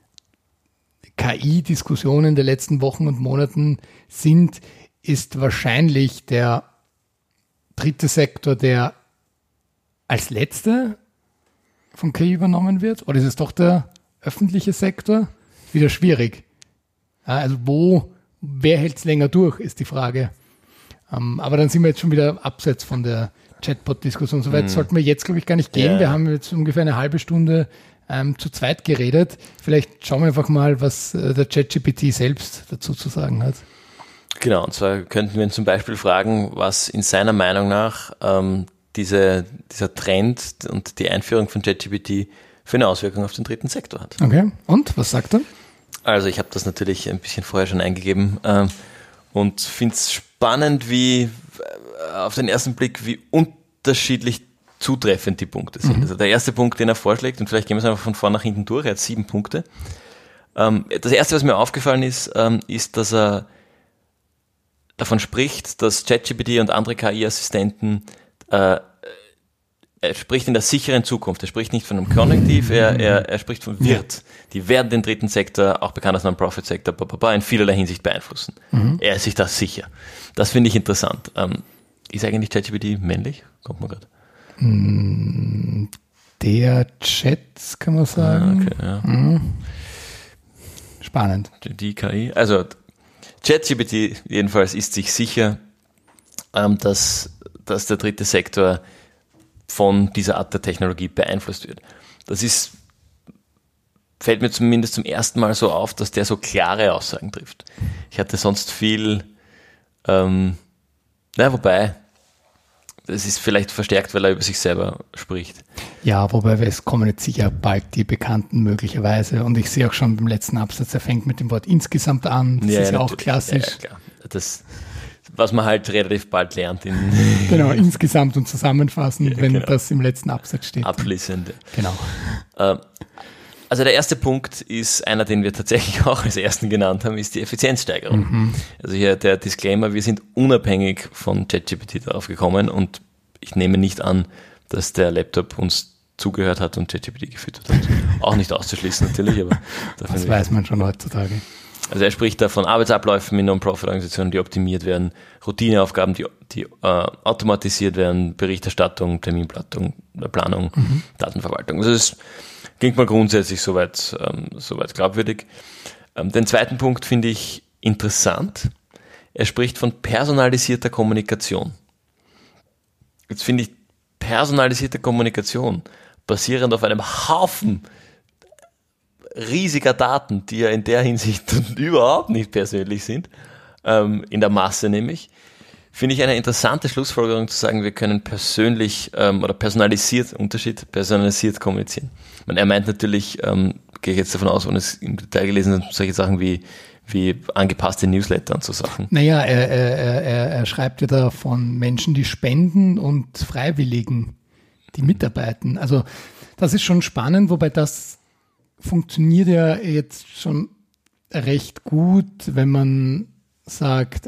KI-Diskussionen der letzten Wochen und Monaten sind, ist wahrscheinlich der dritte Sektor, der als letzter von KI übernommen wird? Oder ist es doch der öffentliche Sektor? Wieder schwierig. Also wer hält es länger durch, ist die Frage. Aber dann sind wir jetzt schon wieder abseits von der Chatbot-Diskussion. Soweit sollten wir jetzt, glaube ich, gar nicht gehen. Ja. Wir haben jetzt ungefähr eine halbe Stunde zu zweit geredet. Vielleicht schauen wir einfach mal, was der ChatGPT selbst dazu zu sagen hat. Genau, und zwar könnten wir ihn zum Beispiel fragen, was in seiner Meinung nach dieser Trend und die Einführung von ChatGPT für eine Auswirkung auf den dritten Sektor hat. Okay, und was sagt er? Also ich habe das natürlich ein bisschen vorher schon eingegeben und finde es spannend, wie auf den ersten Blick, wie unterschiedlich zutreffend die Punkte sind. Also der erste Punkt, den er vorschlägt, und vielleicht gehen wir es einfach von vorn nach hinten durch, er hat 7 Punkte. Das erste, was mir aufgefallen ist, ist, dass er davon spricht, dass ChatGPT und andere KI-Assistenten, er spricht in der sicheren Zukunft, er spricht nicht von einem Konjunktiv, er spricht von wird. Die werden den dritten Sektor, auch bekannt als Non-Profit-Sektor, in vielerlei Hinsicht beeinflussen. Er ist sich da sicher. Das finde ich interessant. Ist eigentlich ChatGPT männlich? Kommt man gerade. Der Chat, kann man sagen. Okay, ja. Spannend. Die KI. Also ChatGPT jedenfalls ist sich sicher, dass der dritte Sektor von dieser Art der Technologie beeinflusst wird. Fällt mir zumindest zum ersten Mal so auf, dass der so klare Aussagen trifft. Ich hatte sonst viel, wobei, das ist vielleicht verstärkt, weil er über sich selber spricht. Ja, wobei es kommen jetzt sicher bald die Bekannten möglicherweise. Und ich sehe auch schon beim letzten Absatz, er fängt mit dem Wort insgesamt an. Das ist ja auch klassisch. Ja, klar. Das, was man halt relativ bald lernt. Genau, insgesamt und zusammenfassend, wenn das im letzten Absatz steht. Abschließend. Genau. Also der erste Punkt ist einer, den wir tatsächlich auch als ersten genannt haben, ist die Effizienzsteigerung. Mhm. Also hier der Disclaimer, wir sind unabhängig von ChatGPT darauf gekommen und ich nehme nicht an, dass der Laptop uns zugehört hat und ChatGPT gefüttert hat. Auch nicht auszuschließen natürlich, aber das weiß man schon heutzutage. Also er spricht da von Arbeitsabläufen in Non-Profit-Organisationen, die optimiert werden, Routineaufgaben, die automatisiert werden, Berichterstattung, Terminplanung, Datenverwaltung. Also das klingt mal grundsätzlich soweit glaubwürdig. Den zweiten Punkt finde ich interessant. Er spricht von personalisierter Kommunikation. Jetzt finde ich personalisierte Kommunikation basierend auf einem Haufen riesiger Daten, die ja in der Hinsicht überhaupt nicht persönlich sind, in der Masse nämlich, finde ich eine interessante Schlussfolgerung zu sagen, wir können persönlich oder personalisiert kommunizieren. Er meint natürlich, gehe ich jetzt davon aus, ohne es im Detail gelesen habe, solche Sachen wie angepasste Newsletter und so Sachen. Naja, er schreibt ja da von Menschen, die spenden und Freiwilligen, die mitarbeiten. Also das ist schon spannend, wobei das funktioniert ja jetzt schon recht gut, wenn man sagt,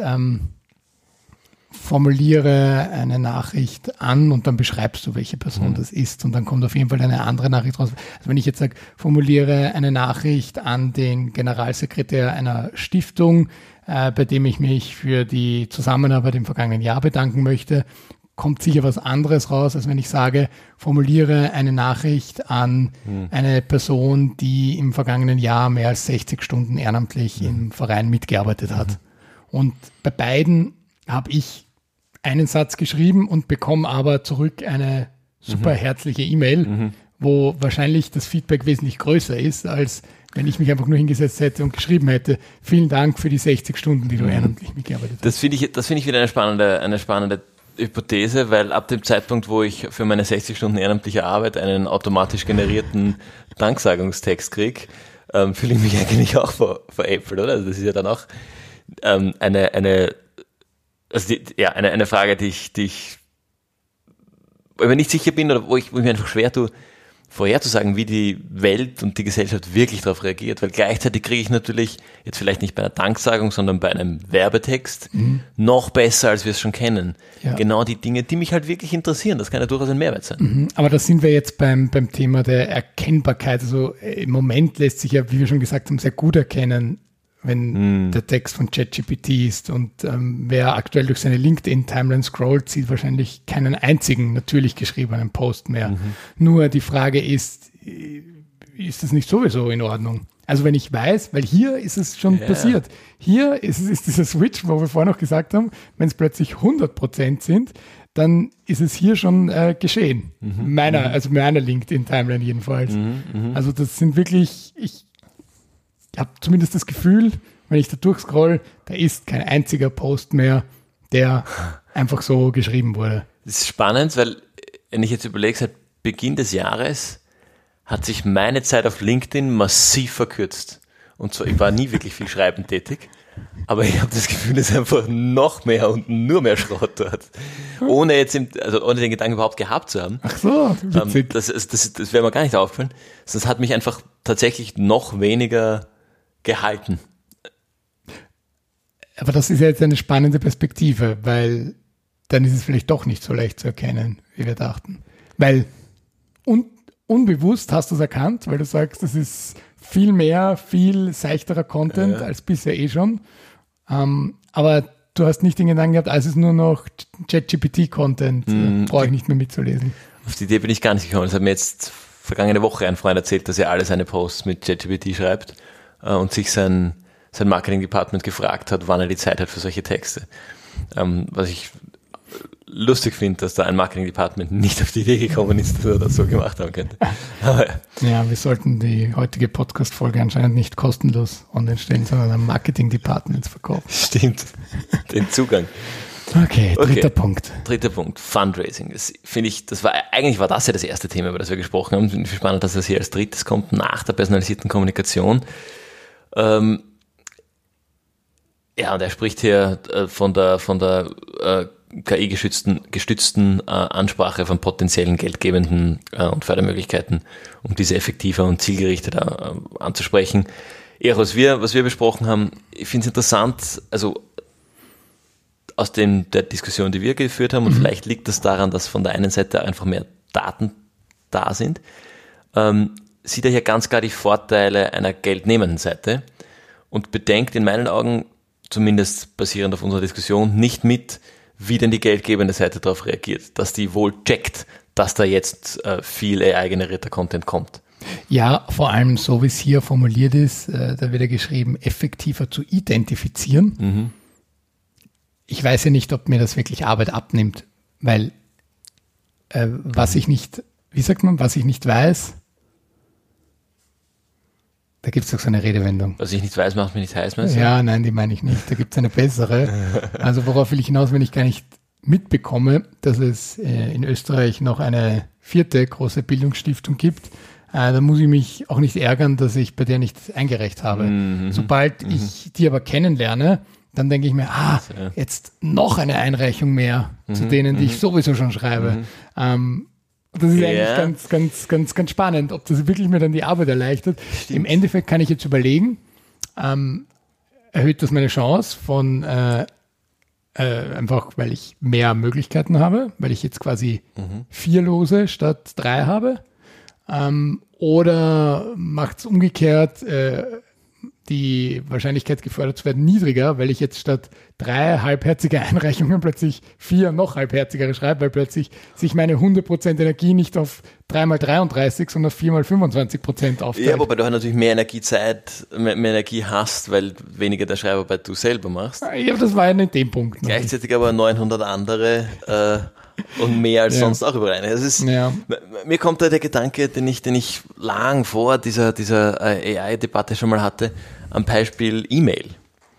formuliere eine Nachricht an und dann beschreibst du, welche Person das ist und dann kommt auf jeden Fall eine andere Nachricht raus. Also wenn ich jetzt sage, formuliere eine Nachricht an den Generalsekretär einer Stiftung, bei dem ich mich für die Zusammenarbeit im vergangenen Jahr bedanken möchte, kommt sicher was anderes raus, als wenn ich sage, formuliere eine Nachricht an eine Person, die im vergangenen Jahr mehr als 60 Stunden ehrenamtlich im Verein mitgearbeitet hat. Und bei beiden habe ich einen Satz geschrieben und bekomme aber zurück eine super herzliche E-Mail, wo wahrscheinlich das Feedback wesentlich größer ist, als wenn ich mich einfach nur hingesetzt hätte und geschrieben hätte, vielen Dank für die 60 Stunden, die du ehrenamtlich mitgearbeitet hast. Das finde ich wieder eine spannende Hypothese, weil ab dem Zeitpunkt, wo ich für meine 60 Stunden ehrenamtliche Arbeit einen automatisch generierten Danksagungstext kriege, fühle ich mich eigentlich auch veräppelt, oder? Also das ist ja dann auch eine Frage, die ich nicht sicher bin oder wo ich mir einfach schwer tue, vorherzusagen, wie die Welt und die Gesellschaft wirklich darauf reagiert, weil gleichzeitig kriege ich natürlich, jetzt vielleicht nicht bei einer Danksagung, sondern bei einem Werbetext, noch besser, als wir es schon kennen. Ja. Genau die Dinge, die mich halt wirklich interessieren. Das kann ja durchaus ein Mehrwert sein. Aber da sind wir jetzt beim Thema der Erkennbarkeit. Also im Moment lässt sich ja, wie wir schon gesagt haben, sehr gut erkennen, wenn der Text von ChatGPT ist und wer aktuell durch seine LinkedIn-Timeline scrollt, sieht wahrscheinlich keinen einzigen natürlich geschriebenen Post mehr. Nur die Frage ist das nicht sowieso in Ordnung? Also wenn ich weiß, weil hier ist es schon passiert. Hier ist dieser Switch, wo wir vorher noch gesagt haben, wenn es plötzlich 100% sind, dann ist es hier schon geschehen. Meiner LinkedIn-Timeline jedenfalls. Also das sind wirklich, ich habe zumindest das Gefühl, wenn ich da durchscroll, da ist kein einziger Post mehr, der einfach so geschrieben wurde. Das ist spannend, weil wenn ich jetzt überlege, seit Beginn des Jahres hat sich meine Zeit auf LinkedIn massiv verkürzt. Und zwar, ich war nie wirklich viel schreiben tätig, aber ich habe das Gefühl, es ist einfach noch mehr und nur mehr Schrott dort. Ohne den Gedanken überhaupt gehabt zu haben. Ach so, witzig. Das wäre mir gar nicht aufgefallen. Das hat mich einfach tatsächlich noch weniger gehalten. Aber das ist ja jetzt eine spannende Perspektive, weil dann ist es vielleicht doch nicht so leicht zu erkennen, wie wir dachten. Weil unbewusst hast du es erkannt, weil du sagst, das ist viel seichterer Content als bisher schon. Aber du hast nicht den Gedanken gehabt, es ist nur noch ChatGPT-Content, brauche ich nicht mehr mitzulesen. Auf die Idee bin ich gar nicht gekommen. Das hat mir jetzt vergangene Woche ein Freund erzählt, dass er alle seine Posts mit ChatGPT schreibt. und sich sein Marketing-Department gefragt hat, wann er die Zeit hat für solche Texte. Was ich lustig finde, dass da ein Marketing-Department nicht auf die Idee gekommen ist, dass er das so gemacht haben könnte. Aber, ja, wir sollten die heutige Podcast-Folge anscheinend nicht kostenlos online stellen, sondern am Marketing-Department verkaufen. Stimmt, den Zugang. Okay, dritter Punkt. Dritter Punkt, Fundraising. Das finde ich, eigentlich war das ja das erste Thema, über das wir gesprochen haben. Finde ich spannend, dass das hier als drittes kommt, nach der personalisierten Kommunikation. Ja, und er spricht hier von der KI-gestützten Ansprache von potenziellen Geldgebenden und Fördermöglichkeiten, um diese effektiver und zielgerichteter anzusprechen. Eher, was wir besprochen haben, ich finde es interessant, also aus der Diskussion, die wir geführt haben, und vielleicht liegt das daran, dass von der einen Seite einfach mehr Daten da sind, sieht er hier ganz klar die Vorteile einer geldnehmenden Seite und bedenkt in meinen Augen, zumindest basierend auf unserer Diskussion, nicht mit, wie denn die geldgebende Seite darauf reagiert, dass die wohl checkt, dass da jetzt viel AI-generierter Content kommt. Ja, vor allem so, wie es hier formuliert ist, da wird ja geschrieben, effektiver zu identifizieren. Mhm. Ich weiß ja nicht, ob mir das wirklich Arbeit abnimmt, weil was ich nicht weiß, da gibt es doch so eine Redewendung. Was ich nicht weiß, macht mich nicht heiß, meinst du? Ja, nein, die meine ich nicht. Da gibt es eine bessere. Also worauf will ich hinaus, wenn ich gar nicht mitbekomme, dass es in Österreich noch eine 4. große Bildungsstiftung gibt, da muss ich mich auch nicht ärgern, dass ich bei der nicht eingereicht habe. Mhm. Sobald ich die aber kennenlerne, dann denke ich mir, jetzt noch eine Einreichung mehr zu denen, die ich sowieso schon schreibe. Das ist eigentlich ganz spannend, ob das wirklich mir dann die Arbeit erleichtert. Stimmt. Im Endeffekt kann ich jetzt überlegen, erhöht das meine Chance von einfach, weil ich mehr Möglichkeiten habe, weil ich jetzt quasi 4 Lose statt 3 habe, oder macht es umgekehrt, die Wahrscheinlichkeit gefördert zu werden niedriger, weil ich jetzt statt 3 halbherzige Einreichungen plötzlich 4 noch halbherzigere schreibe, weil plötzlich sich meine 100% Energie nicht auf 3x33, sondern auf 4x25% aufteilt. Ja, wobei du natürlich mehr Energiezeit, mehr Energie hast, weil weniger der Schreibarbeit du selber machst. Ja, das war ja nicht dem Punkt. Gleichzeitig aber 900 andere und mehr als sonst auch überall. Mir kommt da der Gedanke, den ich lang vor dieser AI-Debatte schon mal hatte, am Beispiel E-Mail.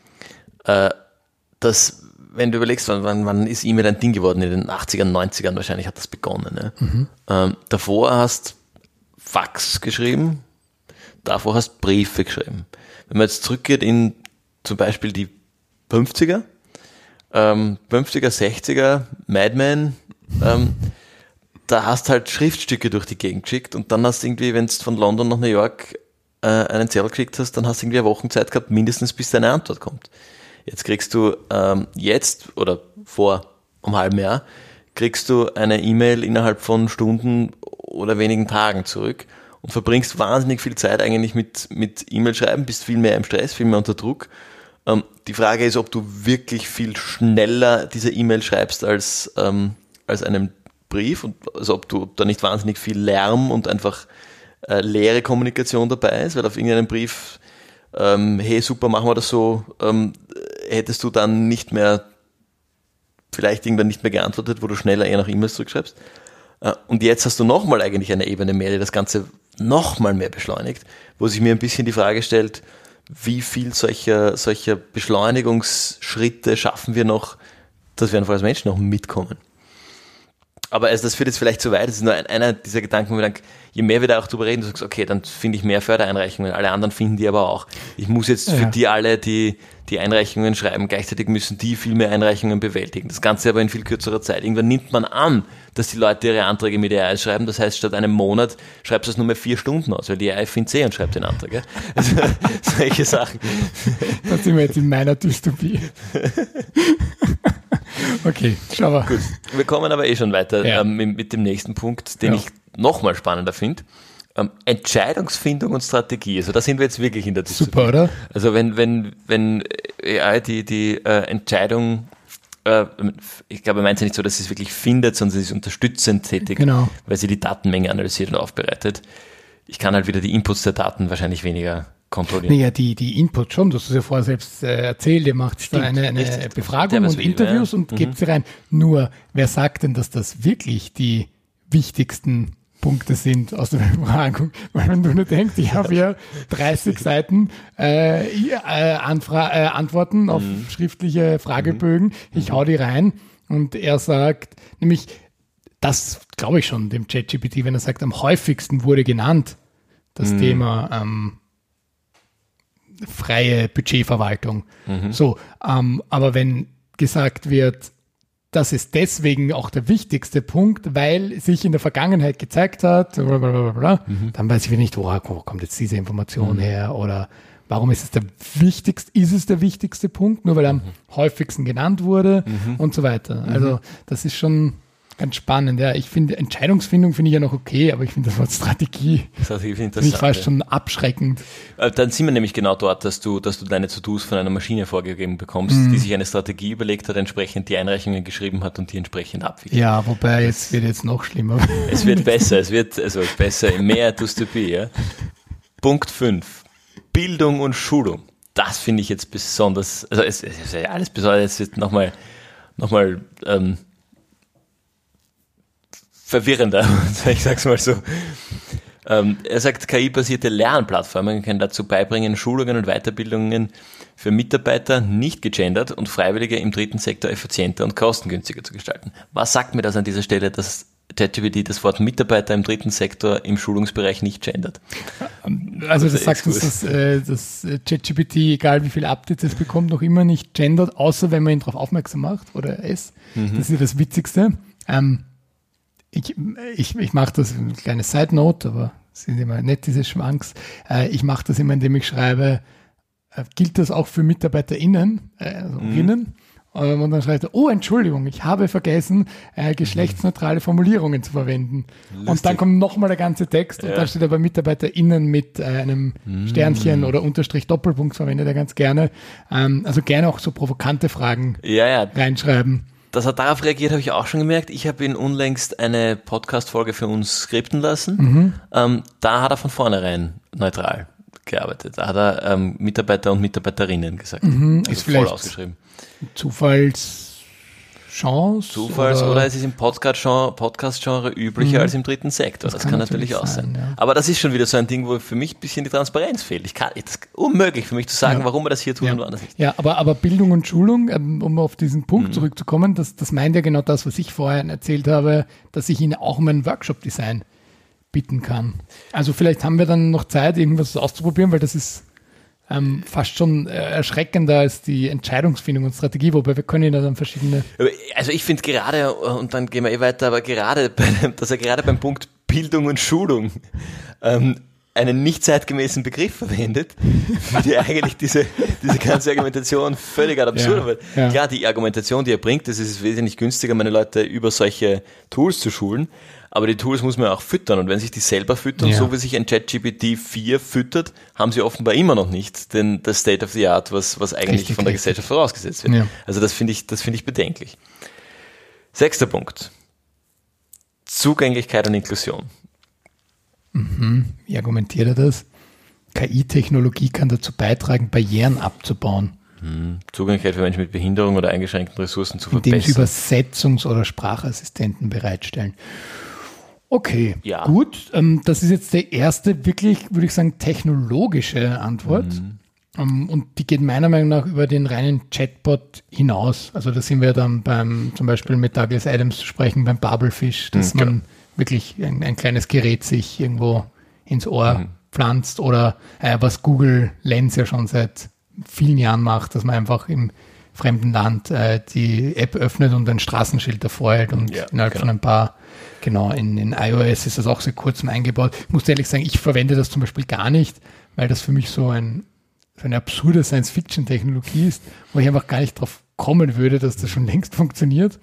Dass, wenn du überlegst, wann ist E-Mail ein Ding geworden? In den 80ern, 90ern wahrscheinlich hat das begonnen. Ne? Davor hast Fax geschrieben, davor hast Briefe geschrieben. Wenn man jetzt zurückgeht in zum Beispiel die 50er, 60er, Madman, da hast halt Schriftstücke durch die Gegend geschickt und dann hast du irgendwie, wenn du von London nach New York einen Zettel geschickt hast, dann hast du irgendwie eine Woche Zeit gehabt, mindestens bis deine Antwort kommt. Jetzt kriegst du oder vor einem halben Jahr, kriegst du eine E-Mail innerhalb von Stunden oder wenigen Tagen zurück und verbringst wahnsinnig viel Zeit eigentlich mit E-Mail schreiben, bist viel mehr im Stress, viel mehr unter Druck. Die Frage ist, ob du wirklich viel schneller diese E-Mail schreibst als einen Brief und also ob da nicht wahnsinnig viel Lärm und einfach leere Kommunikation dabei ist, weil auf irgendeinem Brief hey, super, machen wir das so, hättest du dann vielleicht irgendwann nicht mehr geantwortet, wo du schneller eher nach E-Mails zurückschreibst. Und jetzt hast du nochmal eigentlich eine Ebene mehr, die das Ganze nochmal mehr beschleunigt, wo sich mir ein bisschen die Frage stellt, wie viel solcher Beschleunigungsschritte schaffen wir noch, dass wir einfach als Menschen noch mitkommen. Aber das führt jetzt vielleicht zu weit, das ist nur einer dieser Gedanken, wo wir dann, je mehr wir da auch drüber reden, du sagst, okay, dann finde ich mehr Fördereinreichungen, alle anderen finden die aber auch. Ich muss jetzt für die alle, die Einreichungen schreiben, gleichzeitig müssen die viel mehr Einreichungen bewältigen. Das Ganze aber in viel kürzerer Zeit. Irgendwann nimmt man an, dass die Leute ihre Anträge mit AI schreiben, das heißt, statt einem Monat schreibst du es nur mehr 4 Stunden aus, weil die AI findet und schreibt den Antrag. Ja? Also, solche Sachen. Das sind wir jetzt in meiner Dystopie. Okay, schau mal. Gut, wir kommen aber schon weiter mit dem nächsten Punkt, den ich nochmal spannender finde. Entscheidungsfindung und Strategie. Also da sind wir jetzt wirklich in der Diskussion. Super, oder? Also wenn AI die Entscheidung, ich glaube, er meint es ja nicht so, dass sie es wirklich findet, sondern sie ist unterstützend tätig, weil sie die Datenmenge analysiert und aufbereitet. Ich kann halt wieder die Inputs der Daten wahrscheinlich weniger kontrollieren. Naja, die Inputs schon, das ist ja vorher selbst erzählt, ihr macht da eine Befragung und Interviews und gebt sie rein. Nur, wer sagt denn, dass das wirklich die wichtigsten Punkte sind aus der Befragung? Weil wenn du nur denkst, ich habe ja 30 Seiten Antworten auf schriftliche Fragebögen, ich hau die rein und er sagt, nämlich, das glaube ich schon, dem ChatGPT, wenn er sagt, am häufigsten wurde genannt, das Thema freie Budgetverwaltung. So, aber wenn gesagt wird, das ist deswegen auch der wichtigste Punkt, weil sich in der Vergangenheit gezeigt hat, blablabla, dann weiß ich wieder nicht, wo kommt jetzt diese Information her oder warum ist es der wichtigste Punkt, nur weil er am häufigsten genannt wurde und so weiter. Also das ist schon ganz spannend. Ja, ich finde, Entscheidungsfindung finde ich ja noch okay, aber ich finde das Wort Strategie finde ich fast schon abschreckend. Dann sind wir nämlich genau dort, dass du deine To-Dos von einer Maschine vorgegeben bekommst, die sich eine Strategie überlegt hat, entsprechend die Einreichungen geschrieben hat und die entsprechend abwiegt. Ja, wobei es wird jetzt noch schlimmer. Es wird besser, besser, mehr tust du be, ja. Punkt 5. Bildung und Schulung. Das finde ich jetzt besonders, also es ist ja alles besonders, jetzt nochmal verwirrender, ich sag's mal so. Er sagt, KI-basierte Lernplattformen können dazu beibringen, Schulungen und Weiterbildungen für Mitarbeiter nicht gegendert und Freiwillige im dritten Sektor effizienter und kostengünstiger zu gestalten. Was sagt mir das an dieser Stelle, dass ChatGPT das Wort Mitarbeiter im dritten Sektor im Schulungsbereich nicht gendert? Also das sagt uns, dass ChatGPT, egal wie viele Updates es bekommt, noch immer nicht gendert, außer wenn man ihn darauf aufmerksam macht oder es. Das ist ja das Witzigste. Ich mache das, eine kleine Side-Note, aber sind immer nett, diese Schwanks. Ich mache das immer, indem ich schreibe, gilt das auch für MitarbeiterInnen, also Innen? Und dann schreibt er, oh, Entschuldigung, ich habe vergessen, geschlechtsneutrale Formulierungen zu verwenden. Lustig. Und dann kommt nochmal der ganze Text und da steht er bei MitarbeiterInnen mit einem Sternchen oder Unterstrich Doppelpunkt, verwendet er ganz gerne. Also gerne auch so provokante Fragen reinschreiben. Dass er darauf reagiert, habe ich auch schon gemerkt. Ich habe ihn unlängst eine Podcast-Folge für uns skripten lassen. Da hat er von vornherein neutral gearbeitet. Da hat er Mitarbeiter und Mitarbeiterinnen gesagt. Also ist voll vielleicht ausgeschrieben. Zufallschance? Oder es ist im Podcast-Genre üblicher als im dritten Sektor. Das kann natürlich auch sein. Ja. Aber das ist schon wieder so ein Ding, wo für mich ein bisschen die Transparenz fehlt. Das ist unmöglich für mich zu sagen, warum wir das hier tun und woanders nicht. Ja, aber Bildung und Schulung, um auf diesen Punkt zurückzukommen, das meint ja genau das, was ich vorher erzählt habe, dass ich Ihnen auch um ein Workshop-Design bitten kann. Also vielleicht haben wir dann noch Zeit, irgendwas auszuprobieren, weil das ist fast schon erschreckender als die Entscheidungsfindung und Strategie, wobei wir können ja dann verschiedene... Also ich finde gerade, und dann gehen wir weiter, aber dass er gerade beim Punkt Bildung und Schulung einen nicht zeitgemäßen Begriff verwendet, finde ich eigentlich diese ganze Argumentation völlig absurd wird. Ja. Klar, die Argumentation, die er bringt, das ist wesentlich günstiger, meine Leute über solche Tools zu schulen, aber die Tools muss man auch füttern und wenn sich die selber füttern, so wie sich ein ChatGPT 4 füttert, haben sie offenbar immer noch nicht das State of the Art, was eigentlich von der Gesellschaft vorausgesetzt wird. Ja. Also das finde ich bedenklich. 6. Punkt. Zugänglichkeit und Inklusion. Wie argumentiert er das? KI-Technologie kann dazu beitragen, Barrieren abzubauen. Zugänglichkeit für Menschen mit Behinderung oder eingeschränkten Ressourcen zu verbessern. Indem sie Übersetzungs- oder Sprachassistenten bereitstellen. Okay, gut. Das ist jetzt der erste wirklich, würde ich sagen, technologische Antwort. Und die geht meiner Meinung nach über den reinen Chatbot hinaus. Also da sind wir dann zum Beispiel mit Douglas Adams zu sprechen, beim Babelfish, dass man wirklich ein kleines Gerät sich irgendwo ins Ohr pflanzt oder was Google Lens ja schon seit vielen Jahren macht, dass man einfach im fremden Land die App öffnet und ein Straßenschild davor hält und innerhalb von ein paar, in iOS ist das auch seit kurzem eingebaut. Ich muss ehrlich sagen, ich verwende das zum Beispiel gar nicht, weil das für mich so eine absurde Science-Fiction-Technologie ist, wo ich einfach gar nicht drauf kommen würde, dass das schon längst funktioniert.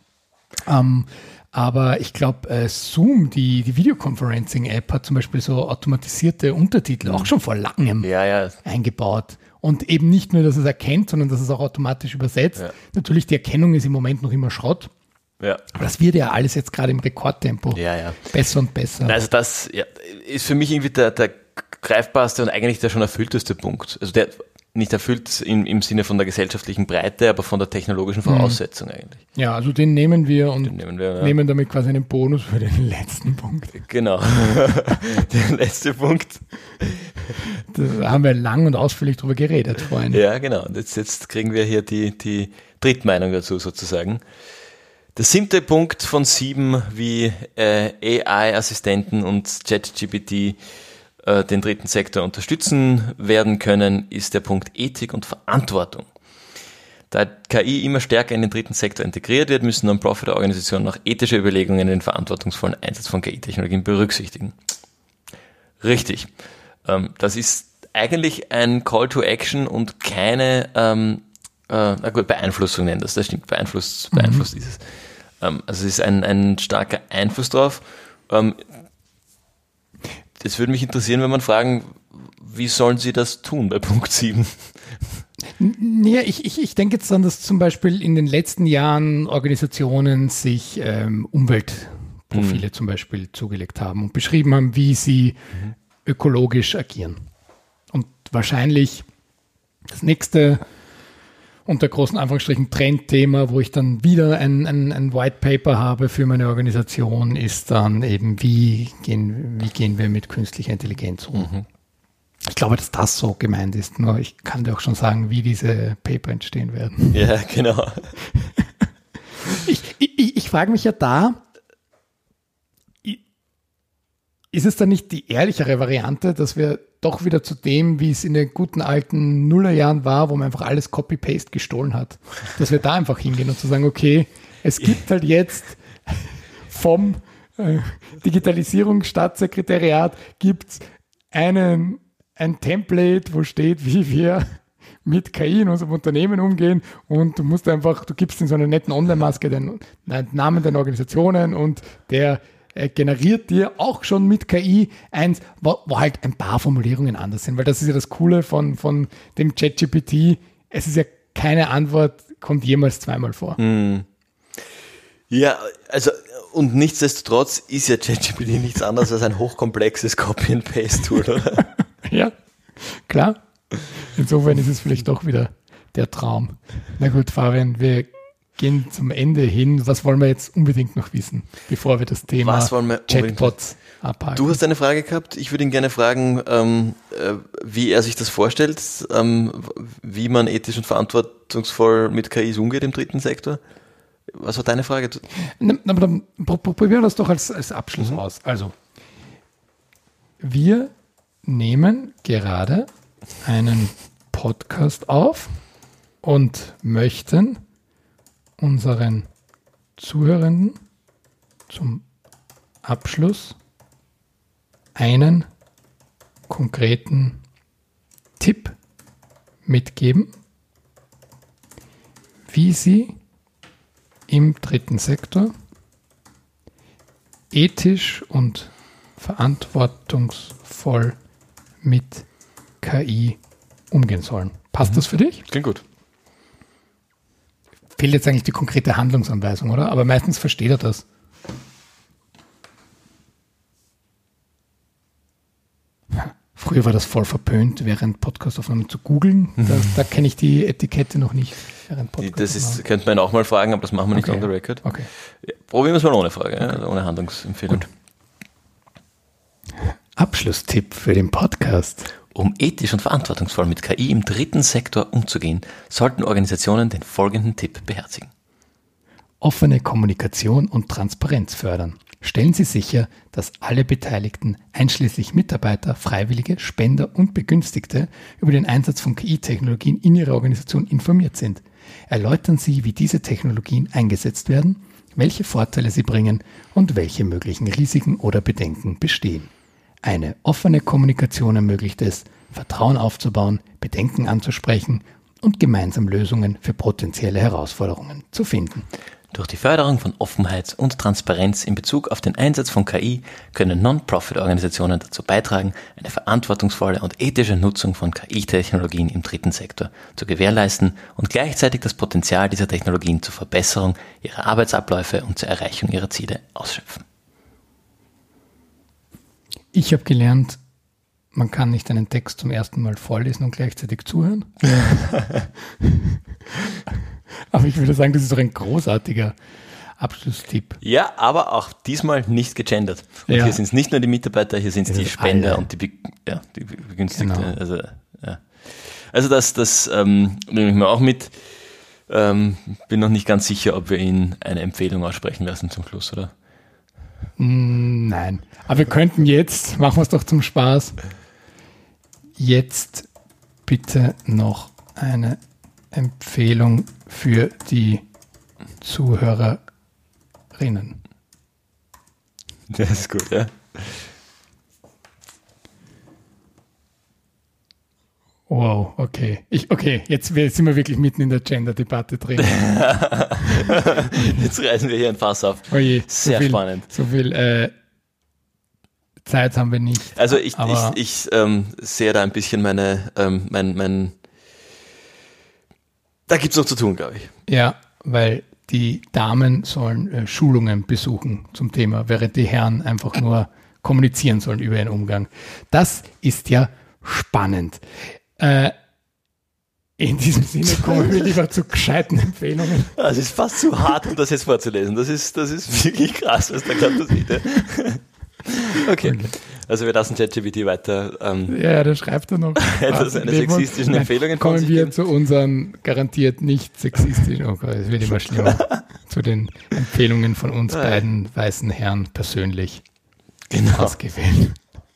Aber ich glaube, Zoom, die Videoconferencing-App, hat zum Beispiel so automatisierte Untertitel auch schon vor langem eingebaut. Und eben nicht nur, dass es erkennt, sondern dass es auch automatisch übersetzt. Ja. Natürlich, die Erkennung ist im Moment noch immer Schrott. Ja. Aber das wird ja alles jetzt gerade im Rekordtempo besser und besser. Also das ist für mich irgendwie der greifbarste und eigentlich der schon erfüllteste Punkt. Also der nicht erfüllt im Sinne von der gesellschaftlichen Breite, aber von der technologischen Voraussetzung eigentlich. Ja, also den nehmen wir und nehmen damit quasi einen Bonus für den letzten Punkt. Genau. Der letzte Punkt. Da haben wir lang und ausführlich drüber geredet vorhin. Ja, genau. Und jetzt kriegen wir hier die Drittmeinung dazu sozusagen. Der 7. Punkt von 7, wie AI-Assistenten und ChatGPT den dritten Sektor unterstützen werden können, ist der Punkt Ethik und Verantwortung. Da KI immer stärker in den dritten Sektor integriert wird, müssen Non-Profit-Organisationen auch ethische Überlegungen in den verantwortungsvollen Einsatz von KI-Technologien berücksichtigen. Richtig. Das ist eigentlich ein Call to Action und keine Beeinflussung nennen das stimmt, beeinflusst ist es. Also es ist ein starker Einfluss drauf. Das würde mich interessieren, wenn man fragen, wie sollen Sie das tun bei Punkt 7? Ja, ich denke jetzt an, dass zum Beispiel in den letzten Jahren Organisationen sich Umweltprofile zum Beispiel zugelegt haben und beschrieben haben, wie sie ökologisch agieren. Und wahrscheinlich das nächste unter großen Anführungsstrichen Trendthema, wo ich dann wieder ein White Paper habe für meine Organisation, ist dann eben, wie gehen wir mit künstlicher Intelligenz um. Mhm. Ich glaube, dass das so gemeint ist, nur ich kann dir auch schon sagen, wie diese Paper entstehen werden. Ja, genau. Ich frage mich ja da, ist es dann nicht die ehrlichere Variante, dass wir doch wieder zu dem, wie es in den guten alten Nullerjahren war, wo man einfach alles Copy-Paste gestohlen hat, dass wir da einfach hingehen und zu sagen, okay, es gibt halt jetzt vom Digitalisierungsstaatssekretariat gibt's ein Template, wo steht, wie wir mit KI in unserem Unternehmen umgehen und du gibst in so einer netten Online-Maske den Namen deiner Organisationen und der generiert dir auch schon mit KI eins, wo halt ein paar Formulierungen anders sind, weil das ist ja das Coole von dem ChatGPT. Es ist ja keine Antwort, kommt jemals zweimal vor. Ja, also und nichtsdestotrotz ist ja ChatGPT nichts anderes als ein hochkomplexes Copy-and-Paste-Tool, oder? Ja, klar. Insofern ist es vielleicht doch wieder der Traum. Na gut, Fabian, wir gehen zum Ende hin. Was wollen wir jetzt unbedingt noch wissen, bevor wir das Thema Chatbots abhaken? Du hast eine Frage gehabt. Ich würde ihn gerne fragen, wie er sich das vorstellt, wie man ethisch und verantwortungsvoll mit KIs umgeht im dritten Sektor. Was war deine Frage? Aber dann probieren wir das doch als Abschluss aus. Also, wir nehmen gerade einen Podcast auf und möchten unseren Zuhörenden zum Abschluss einen konkreten Tipp mitgeben, wie sie im dritten Sektor ethisch und verantwortungsvoll mit KI umgehen sollen. Passt das für dich? Klingt gut. Fehlt jetzt eigentlich die konkrete Handlungsanweisung, oder? Aber meistens versteht er das. Früher war das voll verpönt, während Podcastaufnahmen zu googeln. Da kenne ich die Etikette noch nicht. Das könnte man auch mal fragen, aber das machen wir nicht on the record. Okay. Ja, probieren wir es mal ohne Frage, also ohne Handlungsempfehlung. Gut. Abschlusstipp für den Podcast. Um ethisch und verantwortungsvoll mit KI im dritten Sektor umzugehen, sollten Organisationen den folgenden Tipp beherzigen. Offene Kommunikation und Transparenz fördern. Stellen Sie sicher, dass alle Beteiligten, einschließlich Mitarbeiter, Freiwillige, Spender und Begünstigte, über den Einsatz von KI-Technologien in Ihrer Organisation informiert sind. Erläutern Sie, wie diese Technologien eingesetzt werden, welche Vorteile sie bringen und welche möglichen Risiken oder Bedenken bestehen. Eine offene Kommunikation ermöglicht es, Vertrauen aufzubauen, Bedenken anzusprechen und gemeinsam Lösungen für potenzielle Herausforderungen zu finden. Durch die Förderung von Offenheit und Transparenz in Bezug auf den Einsatz von KI können Non-Profit-Organisationen dazu beitragen, eine verantwortungsvolle und ethische Nutzung von KI-Technologien im dritten Sektor zu gewährleisten und gleichzeitig das Potenzial dieser Technologien zur Verbesserung ihrer Arbeitsabläufe und zur Erreichung ihrer Ziele ausschöpfen. Ich habe gelernt, man kann nicht einen Text zum ersten Mal vorlesen und gleichzeitig zuhören. Aber ich würde sagen, das ist doch ein großartiger Abschlusstipp. Ja, aber auch diesmal nicht gegendert. Und hier sind es nicht nur die Mitarbeiter, hier sind es die Spender alle. Und die Begünstigten. Genau. Also das nehme ich mir auch mit. Bin noch nicht ganz sicher, ob wir Ihnen eine Empfehlung aussprechen lassen zum Schluss, oder? Nein. Aber wir könnten jetzt, machen wir es doch zum Spaß, jetzt bitte noch eine Empfehlung für die Zuhörerinnen. Das ist gut, ja. Wow, okay. Jetzt sind wir wirklich mitten in der Gender-Debatte drin. Jetzt reißen wir hier ein Fass auf. Oje, sehr spannend. So viel Zeit haben wir nicht. Also ich sehe da ein bisschen mein da gibt es noch zu tun, glaube ich. Ja, weil die Damen sollen Schulungen besuchen zum Thema, während die Herren einfach nur kommunizieren sollen über ihren Umgang. Das ist ja spannend. In diesem Sinne kommen wir lieber zu gescheiten Empfehlungen. Das ist fast zu hart, um das jetzt vorzulesen. Das ist wirklich krass, was da gerade passiert. Ja. Okay, also wir lassen ChatGPT weiter. Ja, da schreibt er noch. Das eine sexistischen Empfehlungen. Kommen wir zu unseren garantiert nicht sexistischen, oh Gott, es wird immer schlimmer, zu den Empfehlungen von uns beiden weißen Herren persönlich ausgewählt.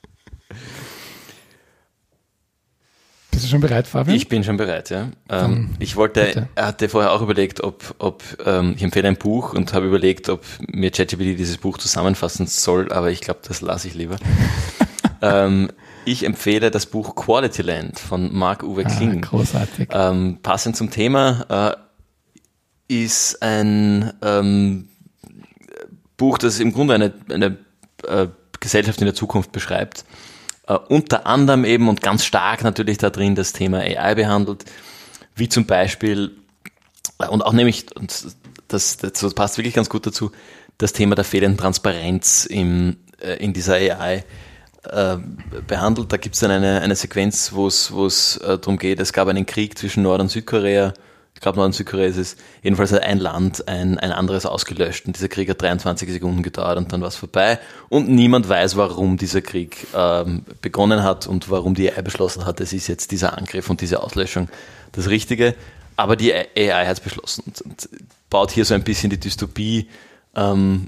Bist du schon bereit, Fabian? Ich bin schon bereit, ja. Ich hatte vorher auch überlegt, ich empfehle ein Buch und habe überlegt, ob mir ChatGPT dieses Buch zusammenfassen soll, aber ich glaube, das lasse ich lieber. Ich empfehle das Buch Quality Land von Marc-Uwe Kling. Großartig. Passend zum Thema ist ein Buch, das im Grunde eine Gesellschaft in der Zukunft beschreibt. Unter anderem eben und ganz stark natürlich da drin das Thema AI behandelt, wie zum Beispiel, und auch nämlich, und das passt wirklich ganz gut dazu, das Thema der fehlenden Transparenz in dieser AI behandelt. Da gibt es dann eine Sequenz, wo es darum geht, es gab einen Krieg zwischen Nord- und Südkorea. Ich glaube, Nord- und Südkorea ist es. Jedenfalls hat ein Land ein anderes ausgelöscht und dieser Krieg hat 23 Sekunden gedauert und dann war es vorbei und niemand weiß, warum dieser Krieg begonnen hat und warum die AI beschlossen hat, es ist jetzt dieser Angriff und diese Auslöschung das Richtige. Aber die AI hat es beschlossen und baut hier so ein bisschen die Dystopie, also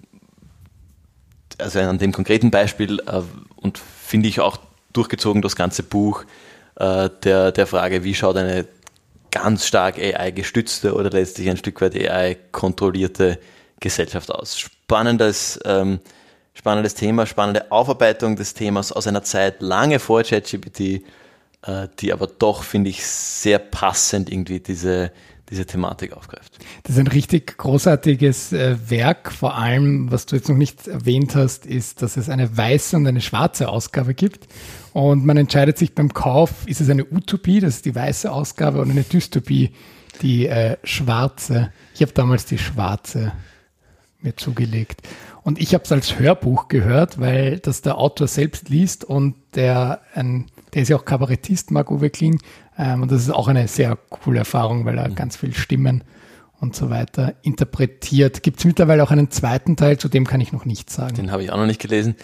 an dem konkreten Beispiel und finde ich auch durchgezogen das ganze Buch der Frage, wie schaut eine ganz stark AI-gestützte oder letztlich ein Stück weit AI-kontrollierte Gesellschaft aus. Spannendes Thema, spannende Aufarbeitung des Themas aus einer Zeit lange vor ChatGPT, die aber doch, finde ich, sehr passend irgendwie diese Thematik aufgreift. Das ist ein richtig großartiges Werk. Vor allem, was du jetzt noch nicht erwähnt hast, ist, dass es eine weiße und eine schwarze Ausgabe gibt. Und man entscheidet sich beim Kauf, ist es eine Utopie, das ist die weiße Ausgabe, oder eine Dystopie, die schwarze. Ich habe damals die schwarze mir zugelegt. Und ich habe es als Hörbuch gehört, weil das der Autor selbst liest und der ist ja auch Kabarettist, Marc-Uwe Kling. Und das ist auch eine sehr coole Erfahrung, weil er ganz viel Stimmen und so weiter interpretiert. Gibt es mittlerweile auch einen zweiten Teil, zu dem kann ich noch nichts sagen. Den habe ich auch noch nicht gelesen.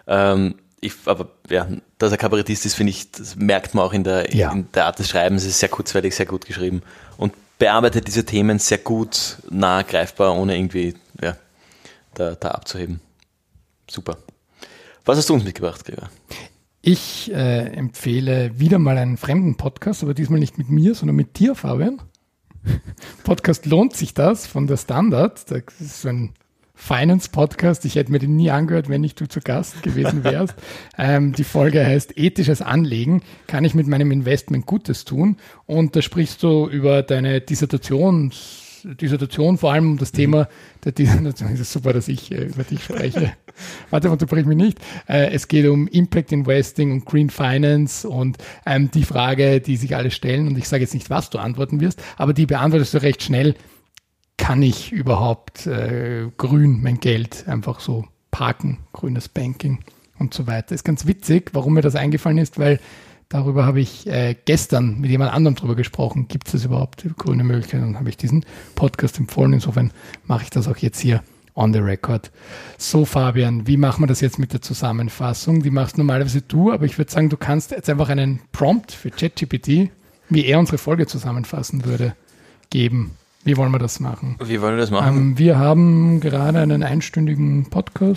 Aber ja, dass er Kabarettist ist, finde ich, das merkt man auch in der Art des Schreibens. Es ist sehr kurzweilig, sehr gut geschrieben und bearbeitet diese Themen sehr gut, nah greifbar, ohne irgendwie da abzuheben. Super. Was hast du uns mitgebracht, Gregor? Ich empfehle wieder mal einen fremden Podcast, aber diesmal nicht mit mir, sondern mit dir, Fabian. Podcast Lohnt sich das von der Standard. Das ist so ein Finance-Podcast. Ich hätte mir den nie angehört, wenn nicht du zu Gast gewesen wärst. Die Folge heißt Ethisches Anlegen. Kann ich mit meinem Investment Gutes tun? Und da sprichst du über deine Dissertation, vor allem um das Thema der Dissertation. Es ist super, dass ich über dich spreche. Warte, unterbrich mich nicht. Es geht um Impact Investing und Green Finance und die Frage, die sich alle stellen, und ich sage jetzt nicht, was du antworten wirst, aber die beantwortest du recht schnell. Kann ich überhaupt grün mein Geld einfach so parken, grünes Banking und so weiter. Ist ganz witzig, warum mir das eingefallen ist, weil darüber habe ich gestern mit jemand anderem drüber gesprochen. Gibt es das überhaupt, grüne Möglichkeit? Dann habe ich diesen Podcast empfohlen. Insofern mache ich das auch jetzt hier on the record. So, Fabian, wie machen wir das jetzt mit der Zusammenfassung? Die machst normalerweise du, aber ich würde sagen, du kannst jetzt einfach einen Prompt für ChatGPT, wie er unsere Folge zusammenfassen würde, geben. Wie wollen wir das machen? Wie wollen wir das machen? Wir haben gerade einen einstündigen Podcast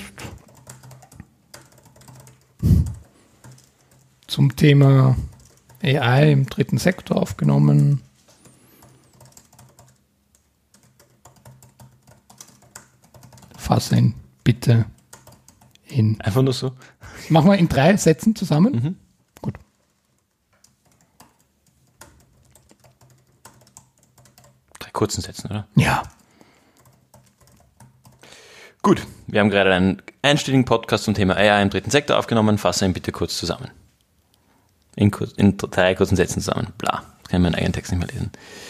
zum Thema AI im dritten Sektor aufgenommen. Fasse ihn bitte in. Einfach nur so. Machen wir in 3 Sätzen zusammen? Mhm. Gut. Kurzen Sätzen, oder? Ja. Gut, wir haben gerade einen einstündigen Podcast zum Thema AI im dritten Sektor aufgenommen. Fasse ihn bitte kurz zusammen. In 3 kurzen Sätzen zusammen. Bla, das kann ich meinen eigenen Text nicht mehr lesen.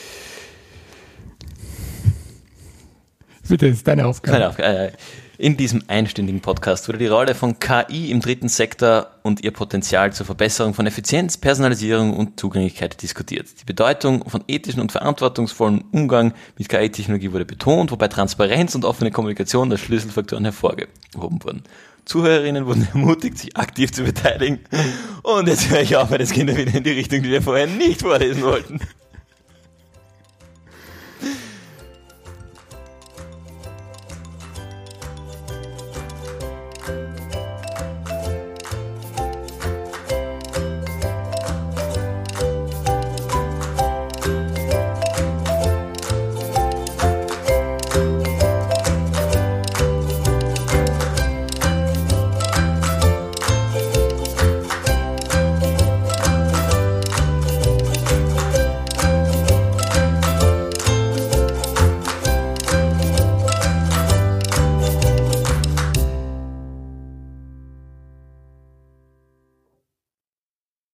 Bitte, das ist deine Aufgabe. In diesem einstündigen Podcast wurde die Rolle von KI im dritten Sektor und ihr Potenzial zur Verbesserung von Effizienz, Personalisierung und Zugänglichkeit diskutiert. Die Bedeutung von ethischen und verantwortungsvollen Umgang mit KI-Technologie wurde betont, wobei Transparenz und offene Kommunikation als Schlüsselfaktoren hervorgehoben wurden. Zuhörerinnen wurden ermutigt, sich aktiv zu beteiligen. Und jetzt höre ich auf, weil das geht wieder in die Richtung, die wir vorher nicht vorlesen wollten.